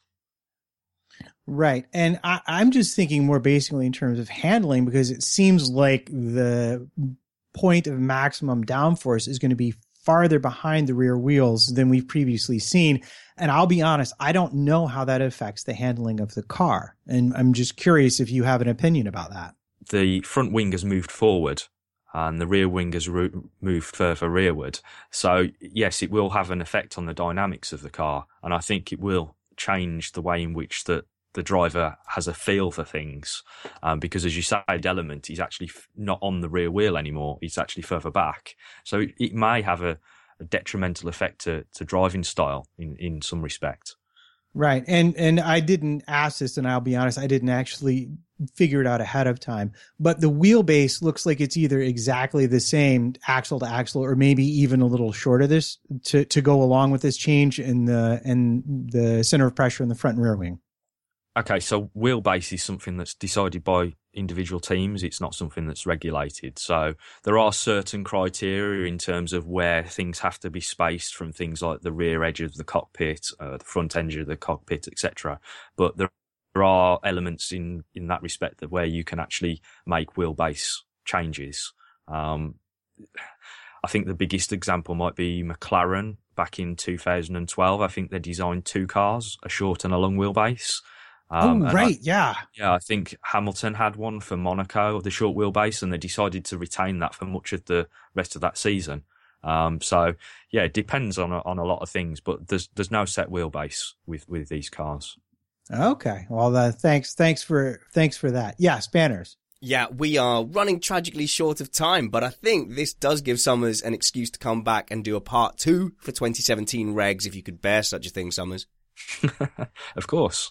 Right. And I'm just thinking more basically in terms of handling, because it seems like the point of maximum downforce is going to be farther behind the rear wheels than we've previously seen. And I'll be honest, I don't know how that affects the handling of the car. And I'm just curious if you have an opinion about that. The front wing has moved forward and the rear wing has moved further rearward. So, yes, it will have an effect on the dynamics of the car. And I think it will change the way in which the driver has a feel for things. Because, as you say, the element is actually not on the rear wheel anymore. It's actually further back. So it may have a detrimental effect to driving style in some respect. Right. And I didn't ask this, and I'll be honest, I didn't actually figure it out ahead of time. But the wheelbase looks like it's either exactly the same axle to axle, or maybe even a little short of this to go along with this change in the center of pressure in the front and rear wing. Okay, so wheelbase is something that's decided by individual teams. It's not something that's regulated. So there are certain criteria in terms of where things have to be spaced from things like the rear edge of the cockpit, the front edge of the cockpit, etc. But there are elements in that respect that where you can actually make wheelbase changes. I think the biggest example might be McLaren back in 2012. I think they designed 2 cars, a short and a long wheelbase. Yeah. Yeah, I think Hamilton had one for Monaco, the short wheelbase, and they decided to retain that for much of the rest of that season. So yeah, it depends on a lot of things, but there's no set wheelbase with these cars. Okay. Well, thanks for that. Yeah, Spanners. Yeah, we are running tragically short of time, but I think this does give Summers an excuse to come back and do a part 2 for 2017 regs, if you could bear such a thing, Summers. Of course.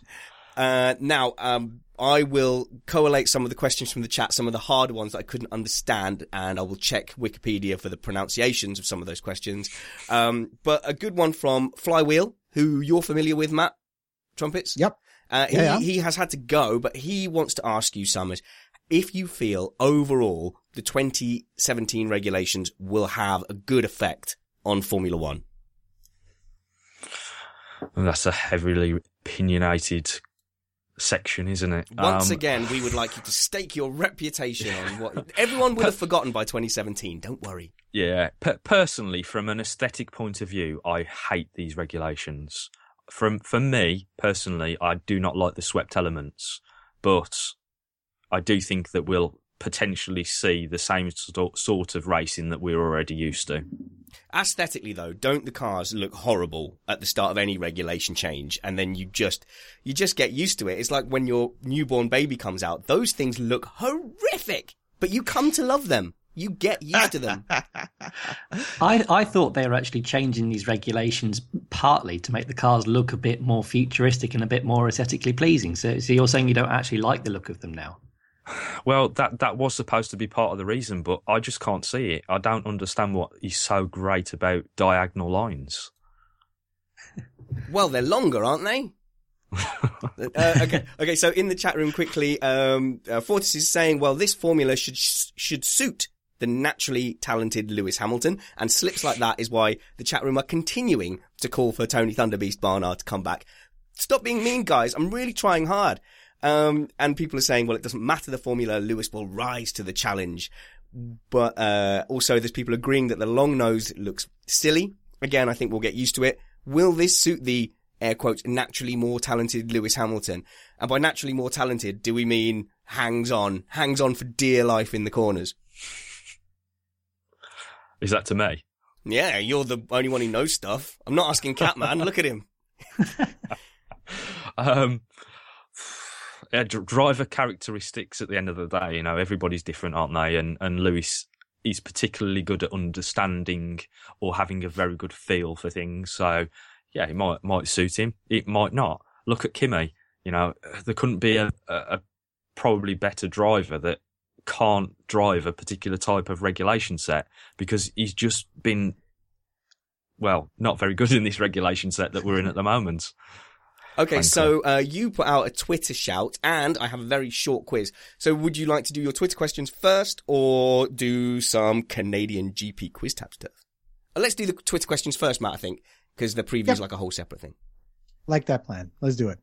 Now, I will collate some of the questions from the chat, some of the hard ones that I couldn't understand, and I will check Wikipedia for the pronunciations of some of those questions. But a good one from Flywheel, who you're familiar with, Matt Trumpets. Yep. He has had to go, but he wants to ask you, Summers, if you feel overall the 2017 regulations will have a good effect on Formula One. And that's a heavily opinionated section, isn't it? Once again, we would like you to stake your reputation on what everyone would have forgotten by 2017. Don't worry. Yeah, personally, from an aesthetic point of view, I hate these regulations. For me, personally, I do not like the swept elements, but I do think that we'll potentially see the same sort of racing that we're already used to. Aesthetically, though, don't the cars look horrible at the start of any regulation change, and then you just get used to it? It's like when your newborn baby comes out; those things look horrific, but you come to love them. You get used to them. I thought they were actually changing these regulations partly to make the cars look a bit more futuristic and a bit more aesthetically pleasing. So you're saying you don't actually like the look of them now? Well, that was supposed to be part of the reason, but I just can't see it. I don't understand what is so great about diagonal lines. Well, they're longer, aren't they? Okay. So in the chat room, quickly, Fortis is saying, well, this formula should suit the naturally talented Lewis Hamilton, and slips like that is why the chat room are continuing to call for Tony Thunderbeast Barnard to come back. Stop being mean, guys. I'm really trying hard. And people are saying, well, it doesn't matter the formula, Lewis will rise to the challenge. But also there's people agreeing that the long nose looks silly. Again, I think we'll get used to it. Will this suit the, air quotes, naturally more talented Lewis Hamilton? And by naturally more talented, do we mean hangs on for dear life in the corners? Is that to me? Yeah, you're the only one who knows stuff. I'm not asking Catman. Look at him. Driver characteristics at the end of the day, everybody's different, aren't they? And Lewis is particularly good at understanding or having a very good feel for things. So, yeah, it might suit him. It might not. Look at Kimi. There couldn't be a probably better driver that can't drive a particular type of regulation set because he's just been, not very good in this regulation set that we're in at the moment. Okay, so you put out a Twitter shout, and I have a very short quiz. So would you like to do your Twitter questions first, or do some Canadian GP quiz tab stuff? Let's do the Twitter questions first, Matt, I think, because the preview is like a whole separate thing. Like that plan. Let's do it.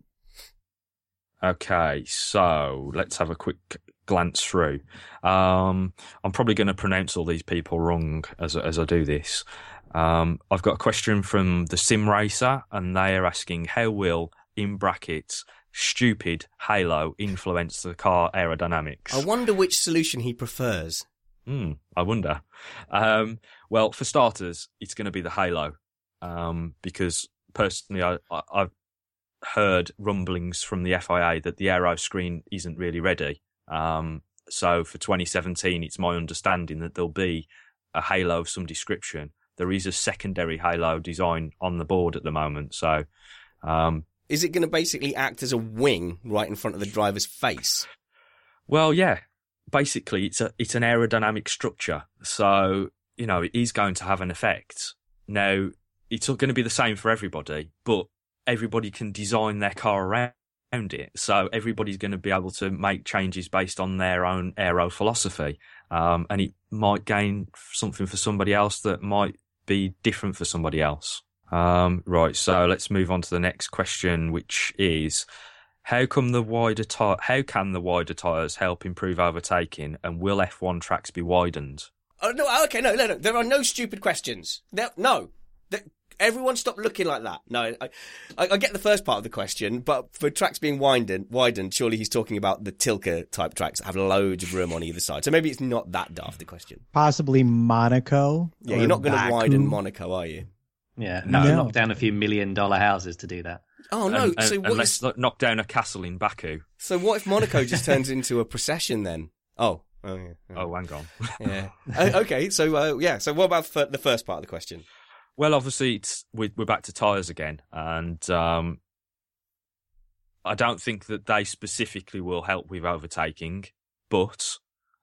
Okay, so let's have a quick glance through. I'm probably going to pronounce all these people wrong as I do this. I've got a question from the Sim Racer, and they are asking, how will, in brackets, stupid halo influence the car aerodynamics? I wonder which solution he prefers. I wonder. Well, for starters, it's going to be the halo, because personally, I've heard rumblings from the FIA that the aero screen isn't really ready. So for 2017, it's my understanding that there'll be a halo of some description. There is a secondary halo design on the board at the moment. So, is it going to basically act as a wing right in front of the driver's face? Well, yeah. Basically, it's an aerodynamic structure. So, it is going to have an effect. Now, it's going to be the same for everybody, but everybody can design their car around it. So everybody's going to be able to make changes based on their own aero philosophy. And it might gain something for somebody else that might be different for somebody else. Right, so let's move on to the next question, which is, how can the wider tyres help improve overtaking, and will F1 tracks be widened? Oh, no, okay, no. There are no stupid questions. No. Everyone stop looking like that. No, I get the first part of the question, but for tracks being widened, surely he's talking about the Tilke type tracks that have loads of room on either side. So maybe it's not that daft a question. Possibly Monaco. Yeah, you're not going to widen Monaco, are you? Yeah, knock down a few $1 million houses to do that. Oh no! Let's knock down a castle in Baku. So what if Monaco just turns into a procession then? Oh yeah. Oh, hang on. Yeah. Okay. So So what about the first part of the question? Well, obviously, we're back to tyres again, and I don't think that they specifically will help with overtaking, but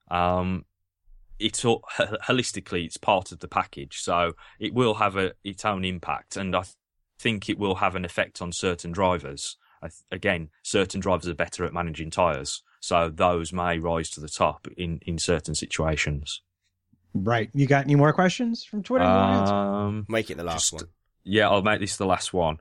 it's all, holistically, it's part of the package, so it will have its own impact, and I think it will have an effect on certain drivers. Again, certain drivers are better at managing tyres, so those may rise to the top in certain situations. Right. You got any more questions from Twitter? Make it the last one. Yeah, I'll make this the last one.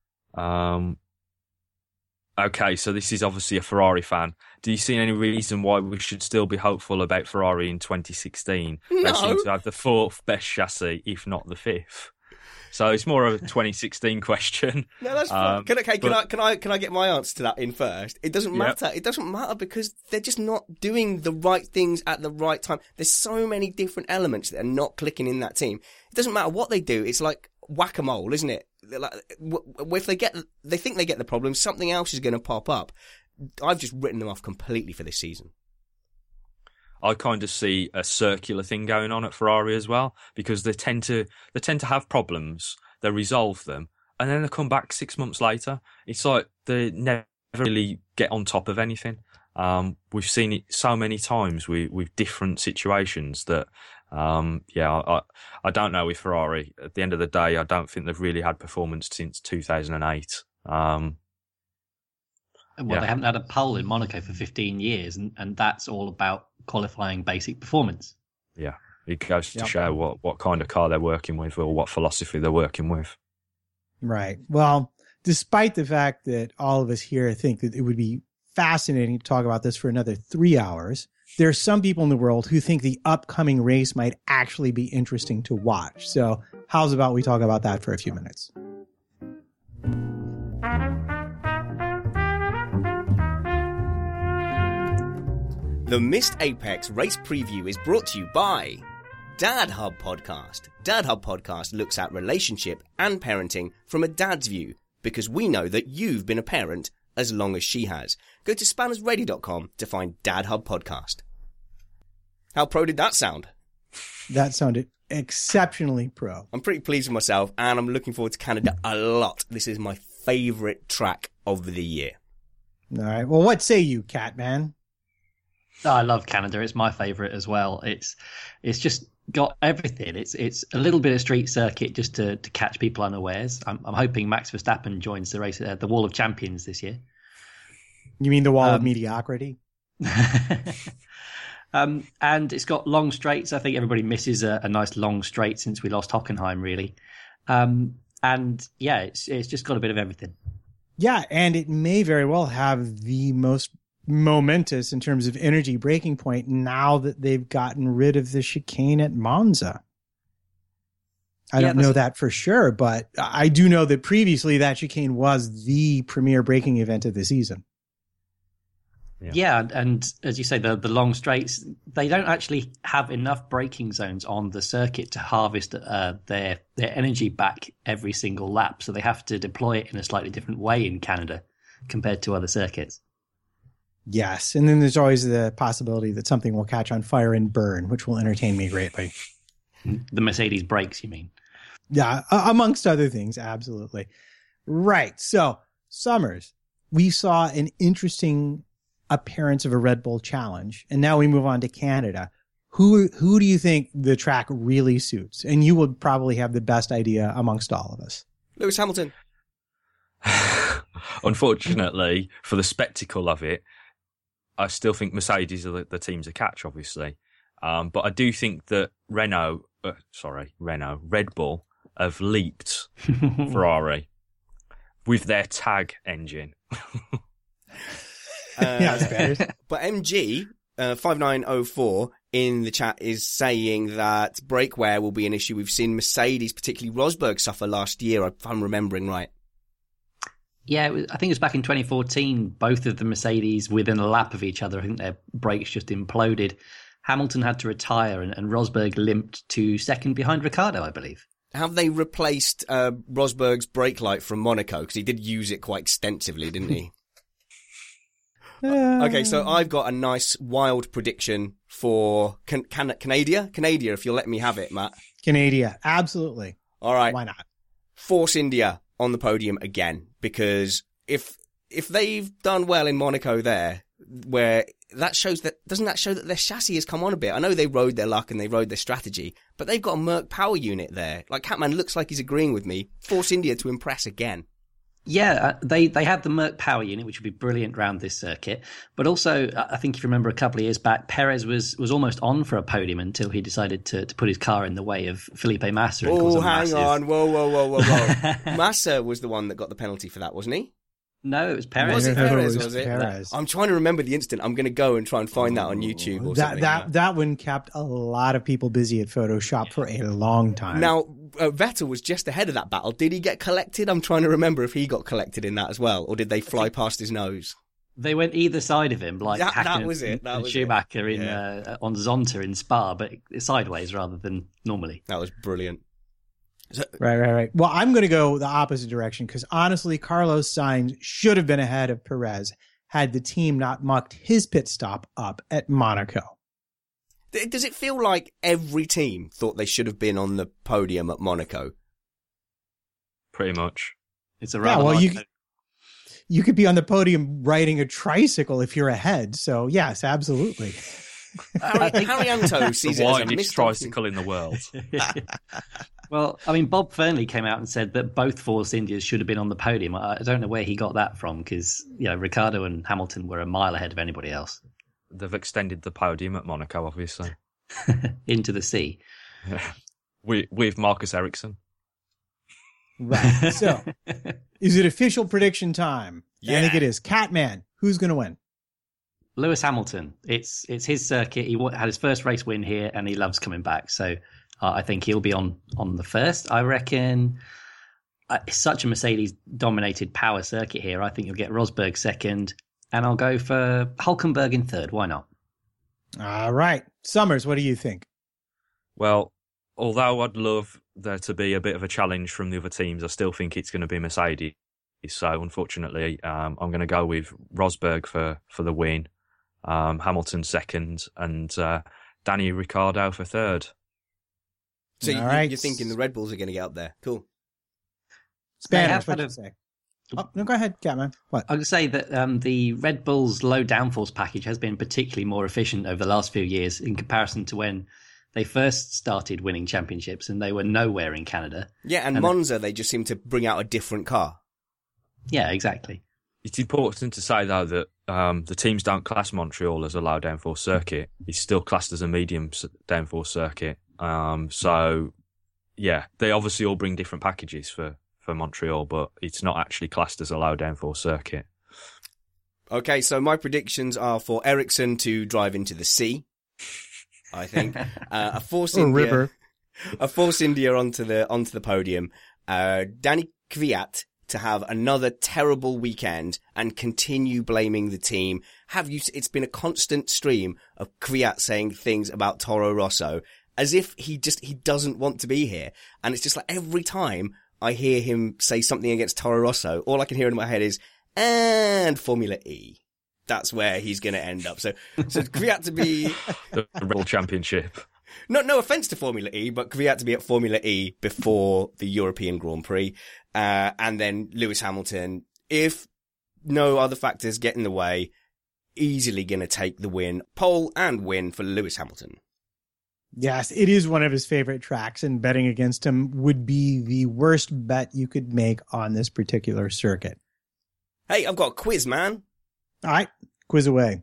Okay, so this is obviously a Ferrari fan. Do you see any reason why we should still be hopeful about Ferrari in 2016? No. They seem to have the fourth best chassis, if not the fifth. So it's more of a 2016 question. No, that's fine. Can I get my answer to that in first? It doesn't matter. Yep. It doesn't matter because they're just not doing the right things at the right time. There's so many different elements that are not clicking in that team. It doesn't matter what they do. It's like whack-a-mole, isn't it? Like, if they think they get the problem, something else is going to pop up. I've just written them off completely for this season. I kind of see a circular thing going on at Ferrari as well, because they tend to have problems, they resolve them, and then they come back 6 months later. It's like they never really get on top of anything. We've seen it so many times with different situations that, I don't know with Ferrari. At the end of the day, I don't think they've really had performance since 2008. They haven't had a pole in Monaco for 15 years, and that's all about qualifying basic performance. Yeah, it goes to show what kind of car they're working with or what philosophy they're working with. Right. Well, despite the fact that all of us here think that it would be fascinating to talk about this for another 3 hours, there are some people in the world who think the upcoming race might actually be interesting to watch. So how's about we talk about that for a few minutes? The Missed Apex race preview is brought to you by Dad Hub Podcast. Dad Hub Podcast looks at relationship and parenting from a dad's view, because we know that you've been a parent as long as she has. Go to spannersready.com to find Dad Hub Podcast. How pro did that sound? That sounded exceptionally pro. I'm pretty pleased with myself, and I'm looking forward to Canada a lot. This is my favourite track of the year. All right. Well, what say you, Catman? Oh, I love Canada. It's my favourite as well. It's just got everything. It's a little bit of street circuit just to catch people unawares. I'm hoping Max Verstappen joins the race at the Wall of Champions this year. You mean the Wall of Mediocrity? And it's got long straights. I think everybody misses a nice long straight since we lost Hockenheim, really. And yeah, it's just got a bit of everything. Yeah, and it may very well have the most momentous in terms of energy breaking point now that they've gotten rid of the chicane at Monza. I don't know that for sure, but I do know that previously that chicane was the premier braking event of the season. Yeah, and as you say, the long straights, they don't actually have enough braking zones on the circuit to harvest their energy back every single lap. So they have to deploy it in a slightly different way in Canada compared to other circuits. Yes, and then there's always the possibility that something will catch on fire and burn, which will entertain me greatly. The Mercedes brakes, you mean? Yeah, amongst other things, absolutely. Right, so, Summers, we saw an interesting appearance of a Red Bull challenge, and now we move on to Canada. Who do you think the track really suits? And you would probably have the best idea amongst all of us. Lewis Hamilton. Unfortunately, for the spectacle of it, I still think Mercedes are the team to catch, obviously. But I do think that Red Bull have leaped Ferrari with their tag engine. But MG 5904 in the chat is saying that brake wear will be an issue. We've seen Mercedes, particularly Rosberg, suffer last year, if I'm remembering right. Yeah, I think it was back in 2014, both of the Mercedes within a lap of each other. I think their brakes just imploded. Hamilton had to retire, and Rosberg limped to second behind Ricciardo, I believe. Have they replaced Rosberg's brake light from Monaco? Because he did use it quite extensively, didn't he? Okay, so I've got a nice wild prediction for Canada, if you'll let me have it, Matt. Canada, absolutely. All right. Why not? Force India on the podium again, because if they've done well in Monaco there, where that shows that, doesn't that show that their chassis has come on a bit? I know they rode their luck and they rode their strategy, but they've got a Merc power unit there. Like, Catman looks like he's agreeing with me. Force India to impress again. Yeah, they had the Merc power unit, which would be brilliant around this circuit. But also, I think if you remember a couple of years back, Perez was almost on for a podium until he decided to put his car in the way of Felipe Massa. Oh, hang on. Whoa. Massa was the one that got the penalty for that, wasn't he? No, it was Perez. Was it Perez, was it? Perez. I'm trying to remember the incident. I'm going to go and try and find that on YouTube or something. That one kept a lot of people busy at Photoshop for a long time. Now, Vettel was just ahead of that battle. Did he get collected? I'm trying to remember if he got collected in that as well, or did they fly past his nose? They went either side of him, like that was it. That was Schumacher on Zonta in Spa, but sideways rather than normally. That was brilliant. Right. Well, I'm going to go the opposite direction because honestly, Carlos Sainz should have been ahead of Perez had the team not mucked his pit stop up at Monaco. Does it feel like every team thought they should have been on the podium at Monaco? Pretty much. It's a rather you could be on the podium riding a tricycle if you're ahead. So yes, absolutely. Haryanto sees the it as a widest missed tricycle in the world. Well, I mean, Bob Fernley came out and said that both Force Indias should have been on the podium. I don't know where he got that from because, Ricciardo and Hamilton were a mile ahead of anybody else. They've extended the podium at Monaco, obviously. Into the sea. Yeah. With Marcus Ericsson. Right. So, is it official prediction time? Yeah. I think it is. Catman, who's going to win? Lewis Hamilton. It's his circuit. He had his first race win here, and he loves coming back. So I think he'll be on the first. I reckon it's such a Mercedes-dominated power circuit here. I think you'll get Rosberg second, and I'll go for Hülkenberg in third. Why not? All right. Summers, what do you think? Well, although I'd love there to be a bit of a challenge from the other teams, I still think it's going to be Mercedes. So, unfortunately, I'm going to go with Rosberg for the win, Hamilton second, and Danny Ricciardo for third. So you're thinking the Red Bulls are going to get up there. Cool. Spanish, what you say? Oh, no, go ahead, Catman. What? I would say that the Red Bull's low downforce package has been particularly more efficient over the last few years in comparison to when they first started winning championships and they were nowhere in Canada. Yeah, and Monza, they just seem to bring out a different car. Yeah, exactly. It's important to say, though, that the teams don't class Montreal as a low downforce circuit. It's still classed as a medium downforce circuit. So, yeah, they obviously all bring different packages for Montreal, but it's not actually classed as a low downforce circuit. Okay, so my predictions are for Ericsson to drive into the sea, I think. A Force India onto the podium. Danny Kvyat to have another terrible weekend and continue blaming the team. It's been a constant stream of Kvyat saying things about Toro Rosso as if he doesn't want to be here. And it's just like every time I hear him say something against Toro Rosso, all I can hear in my head is, and Formula E. That's where he's going to end up. So Kvyat to be the World Championship. No offense to Formula E, but Kvyat to be at Formula E before the European Grand Prix. And then Lewis Hamilton, if no other factors get in the way, easily going to take the win, pole and win for Lewis Hamilton. Yes, it is one of his favorite tracks, and betting against him would be the worst bet you could make on this particular circuit. Hey, I've got a quiz, man. All right, quiz away.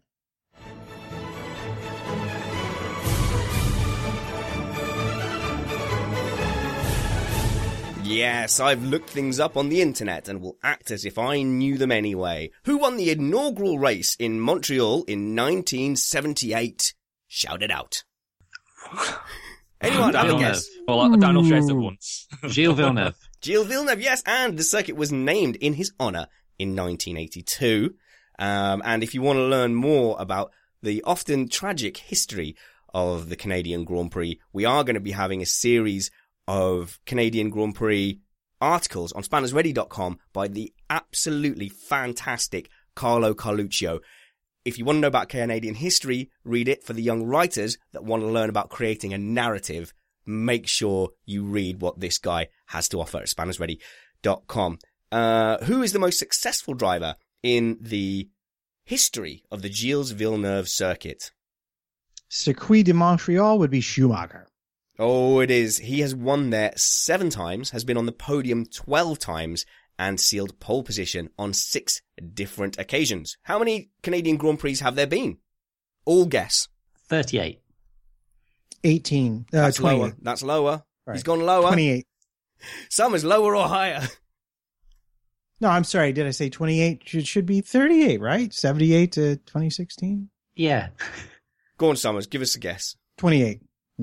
Yes, I've looked things up on the internet and will act as if I knew them anyway. Who won the inaugural race in Montreal in 1978? Shout it out. Anyone have a guess? Well, Daniel shares it once. Gilles Villeneuve. Gilles Villeneuve, yes, and the circuit was named in his honour in 1982. And if you want to learn more about the often tragic history of the Canadian Grand Prix, we are going to be having a series of Canadian Grand Prix articles on spannersready.com by the absolutely fantastic Carlo Carluccio. If you want to know about Canadian history, read it. For the young writers that want to learn about creating a narrative, make sure you read what this guy has to offer at spannersready.com. Who is the most successful driver in the history of the Gilles Villeneuve circuit? Circuit de Montreal would be Schumacher. Oh, it is. He has won there 7 times, has been on the podium 12 times, and sealed pole position on 6 different occasions. How many Canadian Grand Prix have there been? All guess. 38. 18. That's 28. lower. That's lower. Right. He's gone lower. 28. Summers, lower or higher? No, I'm sorry. Did I say 28? It should be 38, right? 78 to 2016? Yeah. Go on, Summers. Give us a guess. 28.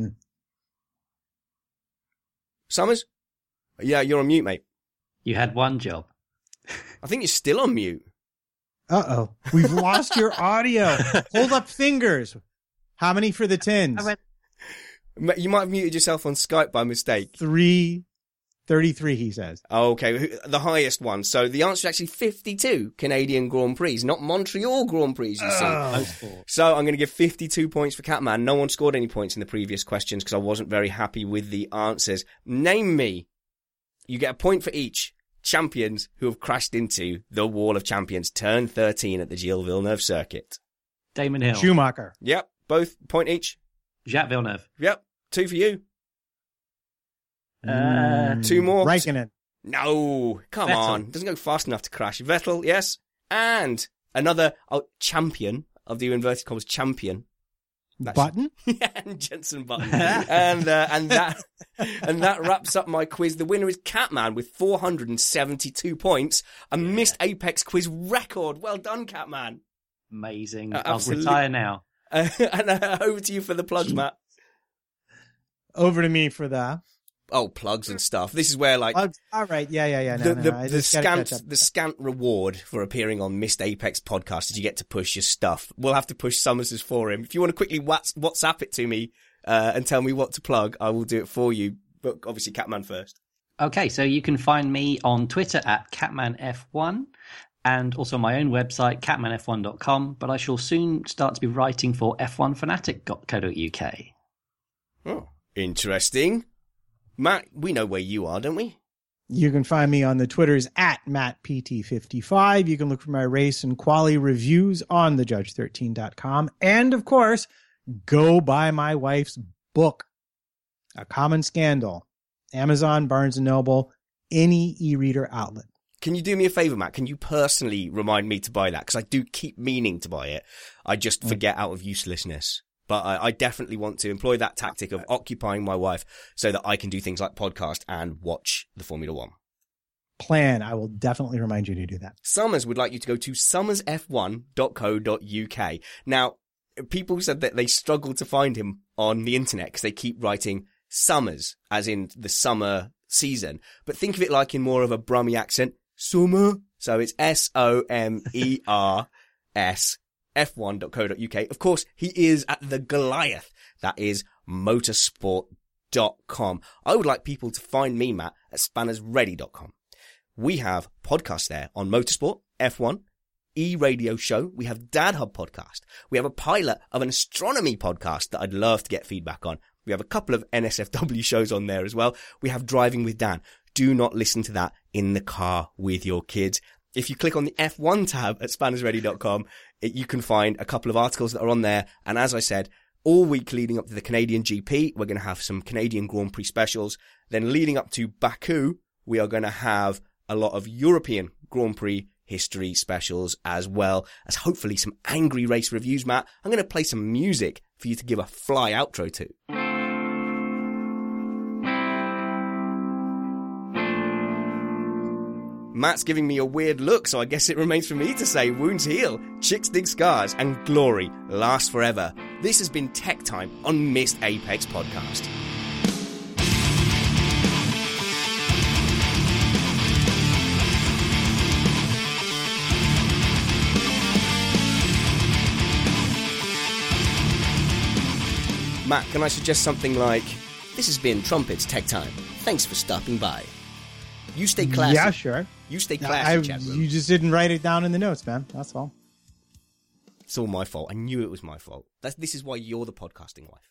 Summers? Yeah, you're on mute, mate. You had one job. I think you're still on mute. Uh-oh. We've lost your audio. Hold up fingers. How many for the 10s? You might have muted yourself on Skype by mistake. 33, he says. Okay, the highest one. So the answer is actually 52 Canadian Grand Prix, not Montreal Grand Prix, you see. So I'm going to give 52 points for Catman. No one scored any points in the previous questions because I wasn't very happy with the answers. Name me. You get a point for each. Champions who have crashed into the Wall of Champions, turn 13 at the Gilles Villeneuve circuit. Damon Hill. Schumacher. Yep, both point each. Jacques Villeneuve. Yep, 2 for you. 2 more. Raikkonen. No, come Vettel. on. Doesn't go fast enough to crash. Vettel, yes. And another champion, of the inverted commas, champion. Button? Yeah, and Jenson Button. and that wraps up my quiz. The winner is Catman with 472 points. A missed Apex quiz record. Well done, Catman. Amazing. I'll retire now. And over to you for the plugs, Matt. Over to me for the... Oh, plugs and stuff. This is where, like... Plugs. All right. Yeah. The scant reward for appearing on Missed Apex podcast is you get to push your stuff. We'll have to push Summers' for him. If you want to quickly WhatsApp it to me, and tell me what to plug, I will do it for you. But obviously, Catman first. Okay, so you can find me on Twitter at CatmanF1 and also my own website, catmanf1.com. But I shall soon start to be writing for f1fanatic.co.uk. Oh, interesting. Matt, we know where you are, don't we? You can find me on the Twitters at MattPT55. You can look for my race and quali reviews on thejudge13.com. And, of course, go buy my wife's book, A Common Scandal. Amazon, Barnes & Noble, any e-reader outlet. Can you do me a favor, Matt? Can you personally remind me to buy that? Because I do keep meaning to buy it. I just forget out of uselessness. But I definitely want to employ that tactic of occupying my wife so that I can do things like podcast and watch the Formula One. Plan. I will definitely remind you to do that. Summers would like you to go to summersf1.co.uk. Now, people said that they struggle to find him on the internet because they keep writing Summers, as in the summer season. But think of it like in more of a Brummie accent. Summer. So it's SOMERS. F1.co.uk. Of course, he is at the Goliath. That is motorsport.com. I would like people to find me, Matt, at spannersready.com. We have podcasts there on motorsport, F1, e-radio show. We have Dad Hub podcast. We have a pilot of an astronomy podcast that I'd love to get feedback on. We have a couple of NSFW shows on there as well. We have Driving with Dan. Do not listen to that in the car with your kids. If you click on the F1 tab at spannersready.com, you can find a couple of articles that are on there. And as I said, all week leading up to the Canadian GP, we're going to have some Canadian Grand Prix specials. Then leading up to Baku, we are going to have a lot of European Grand Prix history specials, as well as hopefully some angry race reviews, Matt. I'm going to play some music for you to give a fly outro to. Matt's giving me a weird look, so I guess it remains for me to say wounds heal, chicks dig scars, and glory lasts forever. This has been Tech Time on Missed Apex Podcast. Matt, can I suggest something like, this has been Trumpets Tech Time. Thanks for stopping by. You stay classy. Yeah, sure. You stay classy, chat room. You just didn't write it down in the notes, man. That's all. It's all my fault. I knew it was my fault. This is why you're the podcasting wife.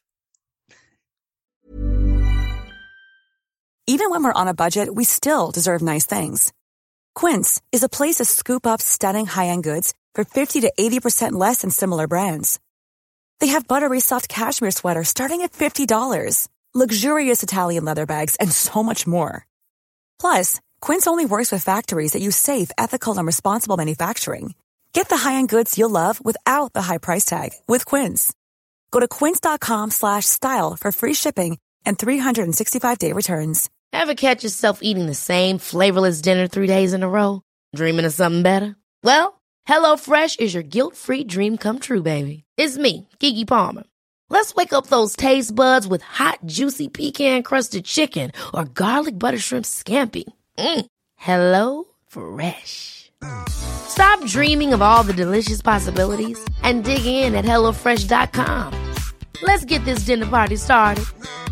Even when we're on a budget, we still deserve nice things. Quince is a place to scoop up stunning high-end goods for 50 to 80% less than similar brands. They have buttery soft cashmere sweaters starting at $50, luxurious Italian leather bags, and so much more. Plus, Quince only works with factories that use safe, ethical, and responsible manufacturing. Get the high-end goods you'll love without the high price tag with Quince. Go to quince.com/style for free shipping and 365-day returns. Ever catch yourself eating the same flavorless dinner 3 days in a row? Dreaming of something better? Well, HelloFresh is your guilt-free dream come true, baby. It's me, Keke Palmer. Let's wake up those taste buds with hot, juicy pecan-crusted chicken or garlic butter shrimp scampi. Hello Fresh. Stop dreaming of all the delicious possibilities and dig in at HelloFresh.com. Let's get this dinner party started.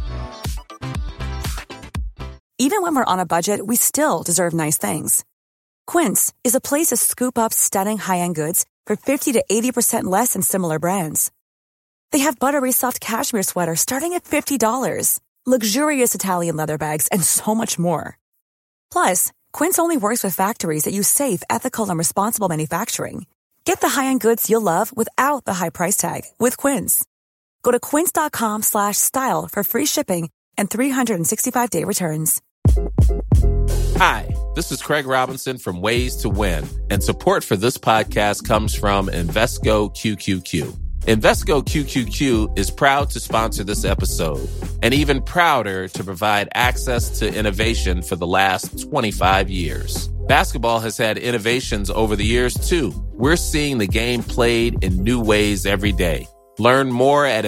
Even when we're on a budget, we still deserve nice things. Quince is a place to scoop up stunning high-end goods for 50 to 80% less than similar brands. They have buttery soft cashmere sweaters starting at $50, luxurious Italian leather bags, and so much more. Plus, Quince only works with factories that use safe, ethical, and responsible manufacturing. Get the high-end goods you'll love without the high price tag with Quince. Go to quince.com/style for free shipping and 365-day returns. Hi, this is Craig Robinson from Ways to Win, and support for this podcast comes from Invesco QQQ. Invesco QQQ is proud to sponsor this episode and even prouder to provide access to innovation for the last 25 years. Basketball has had innovations over the years, too. We're seeing the game played in new ways every day. Learn more at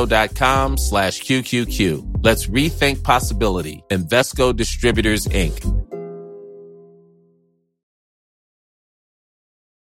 Invesco.com/QQQ. Let's rethink possibility. Invesco Distributors, Inc.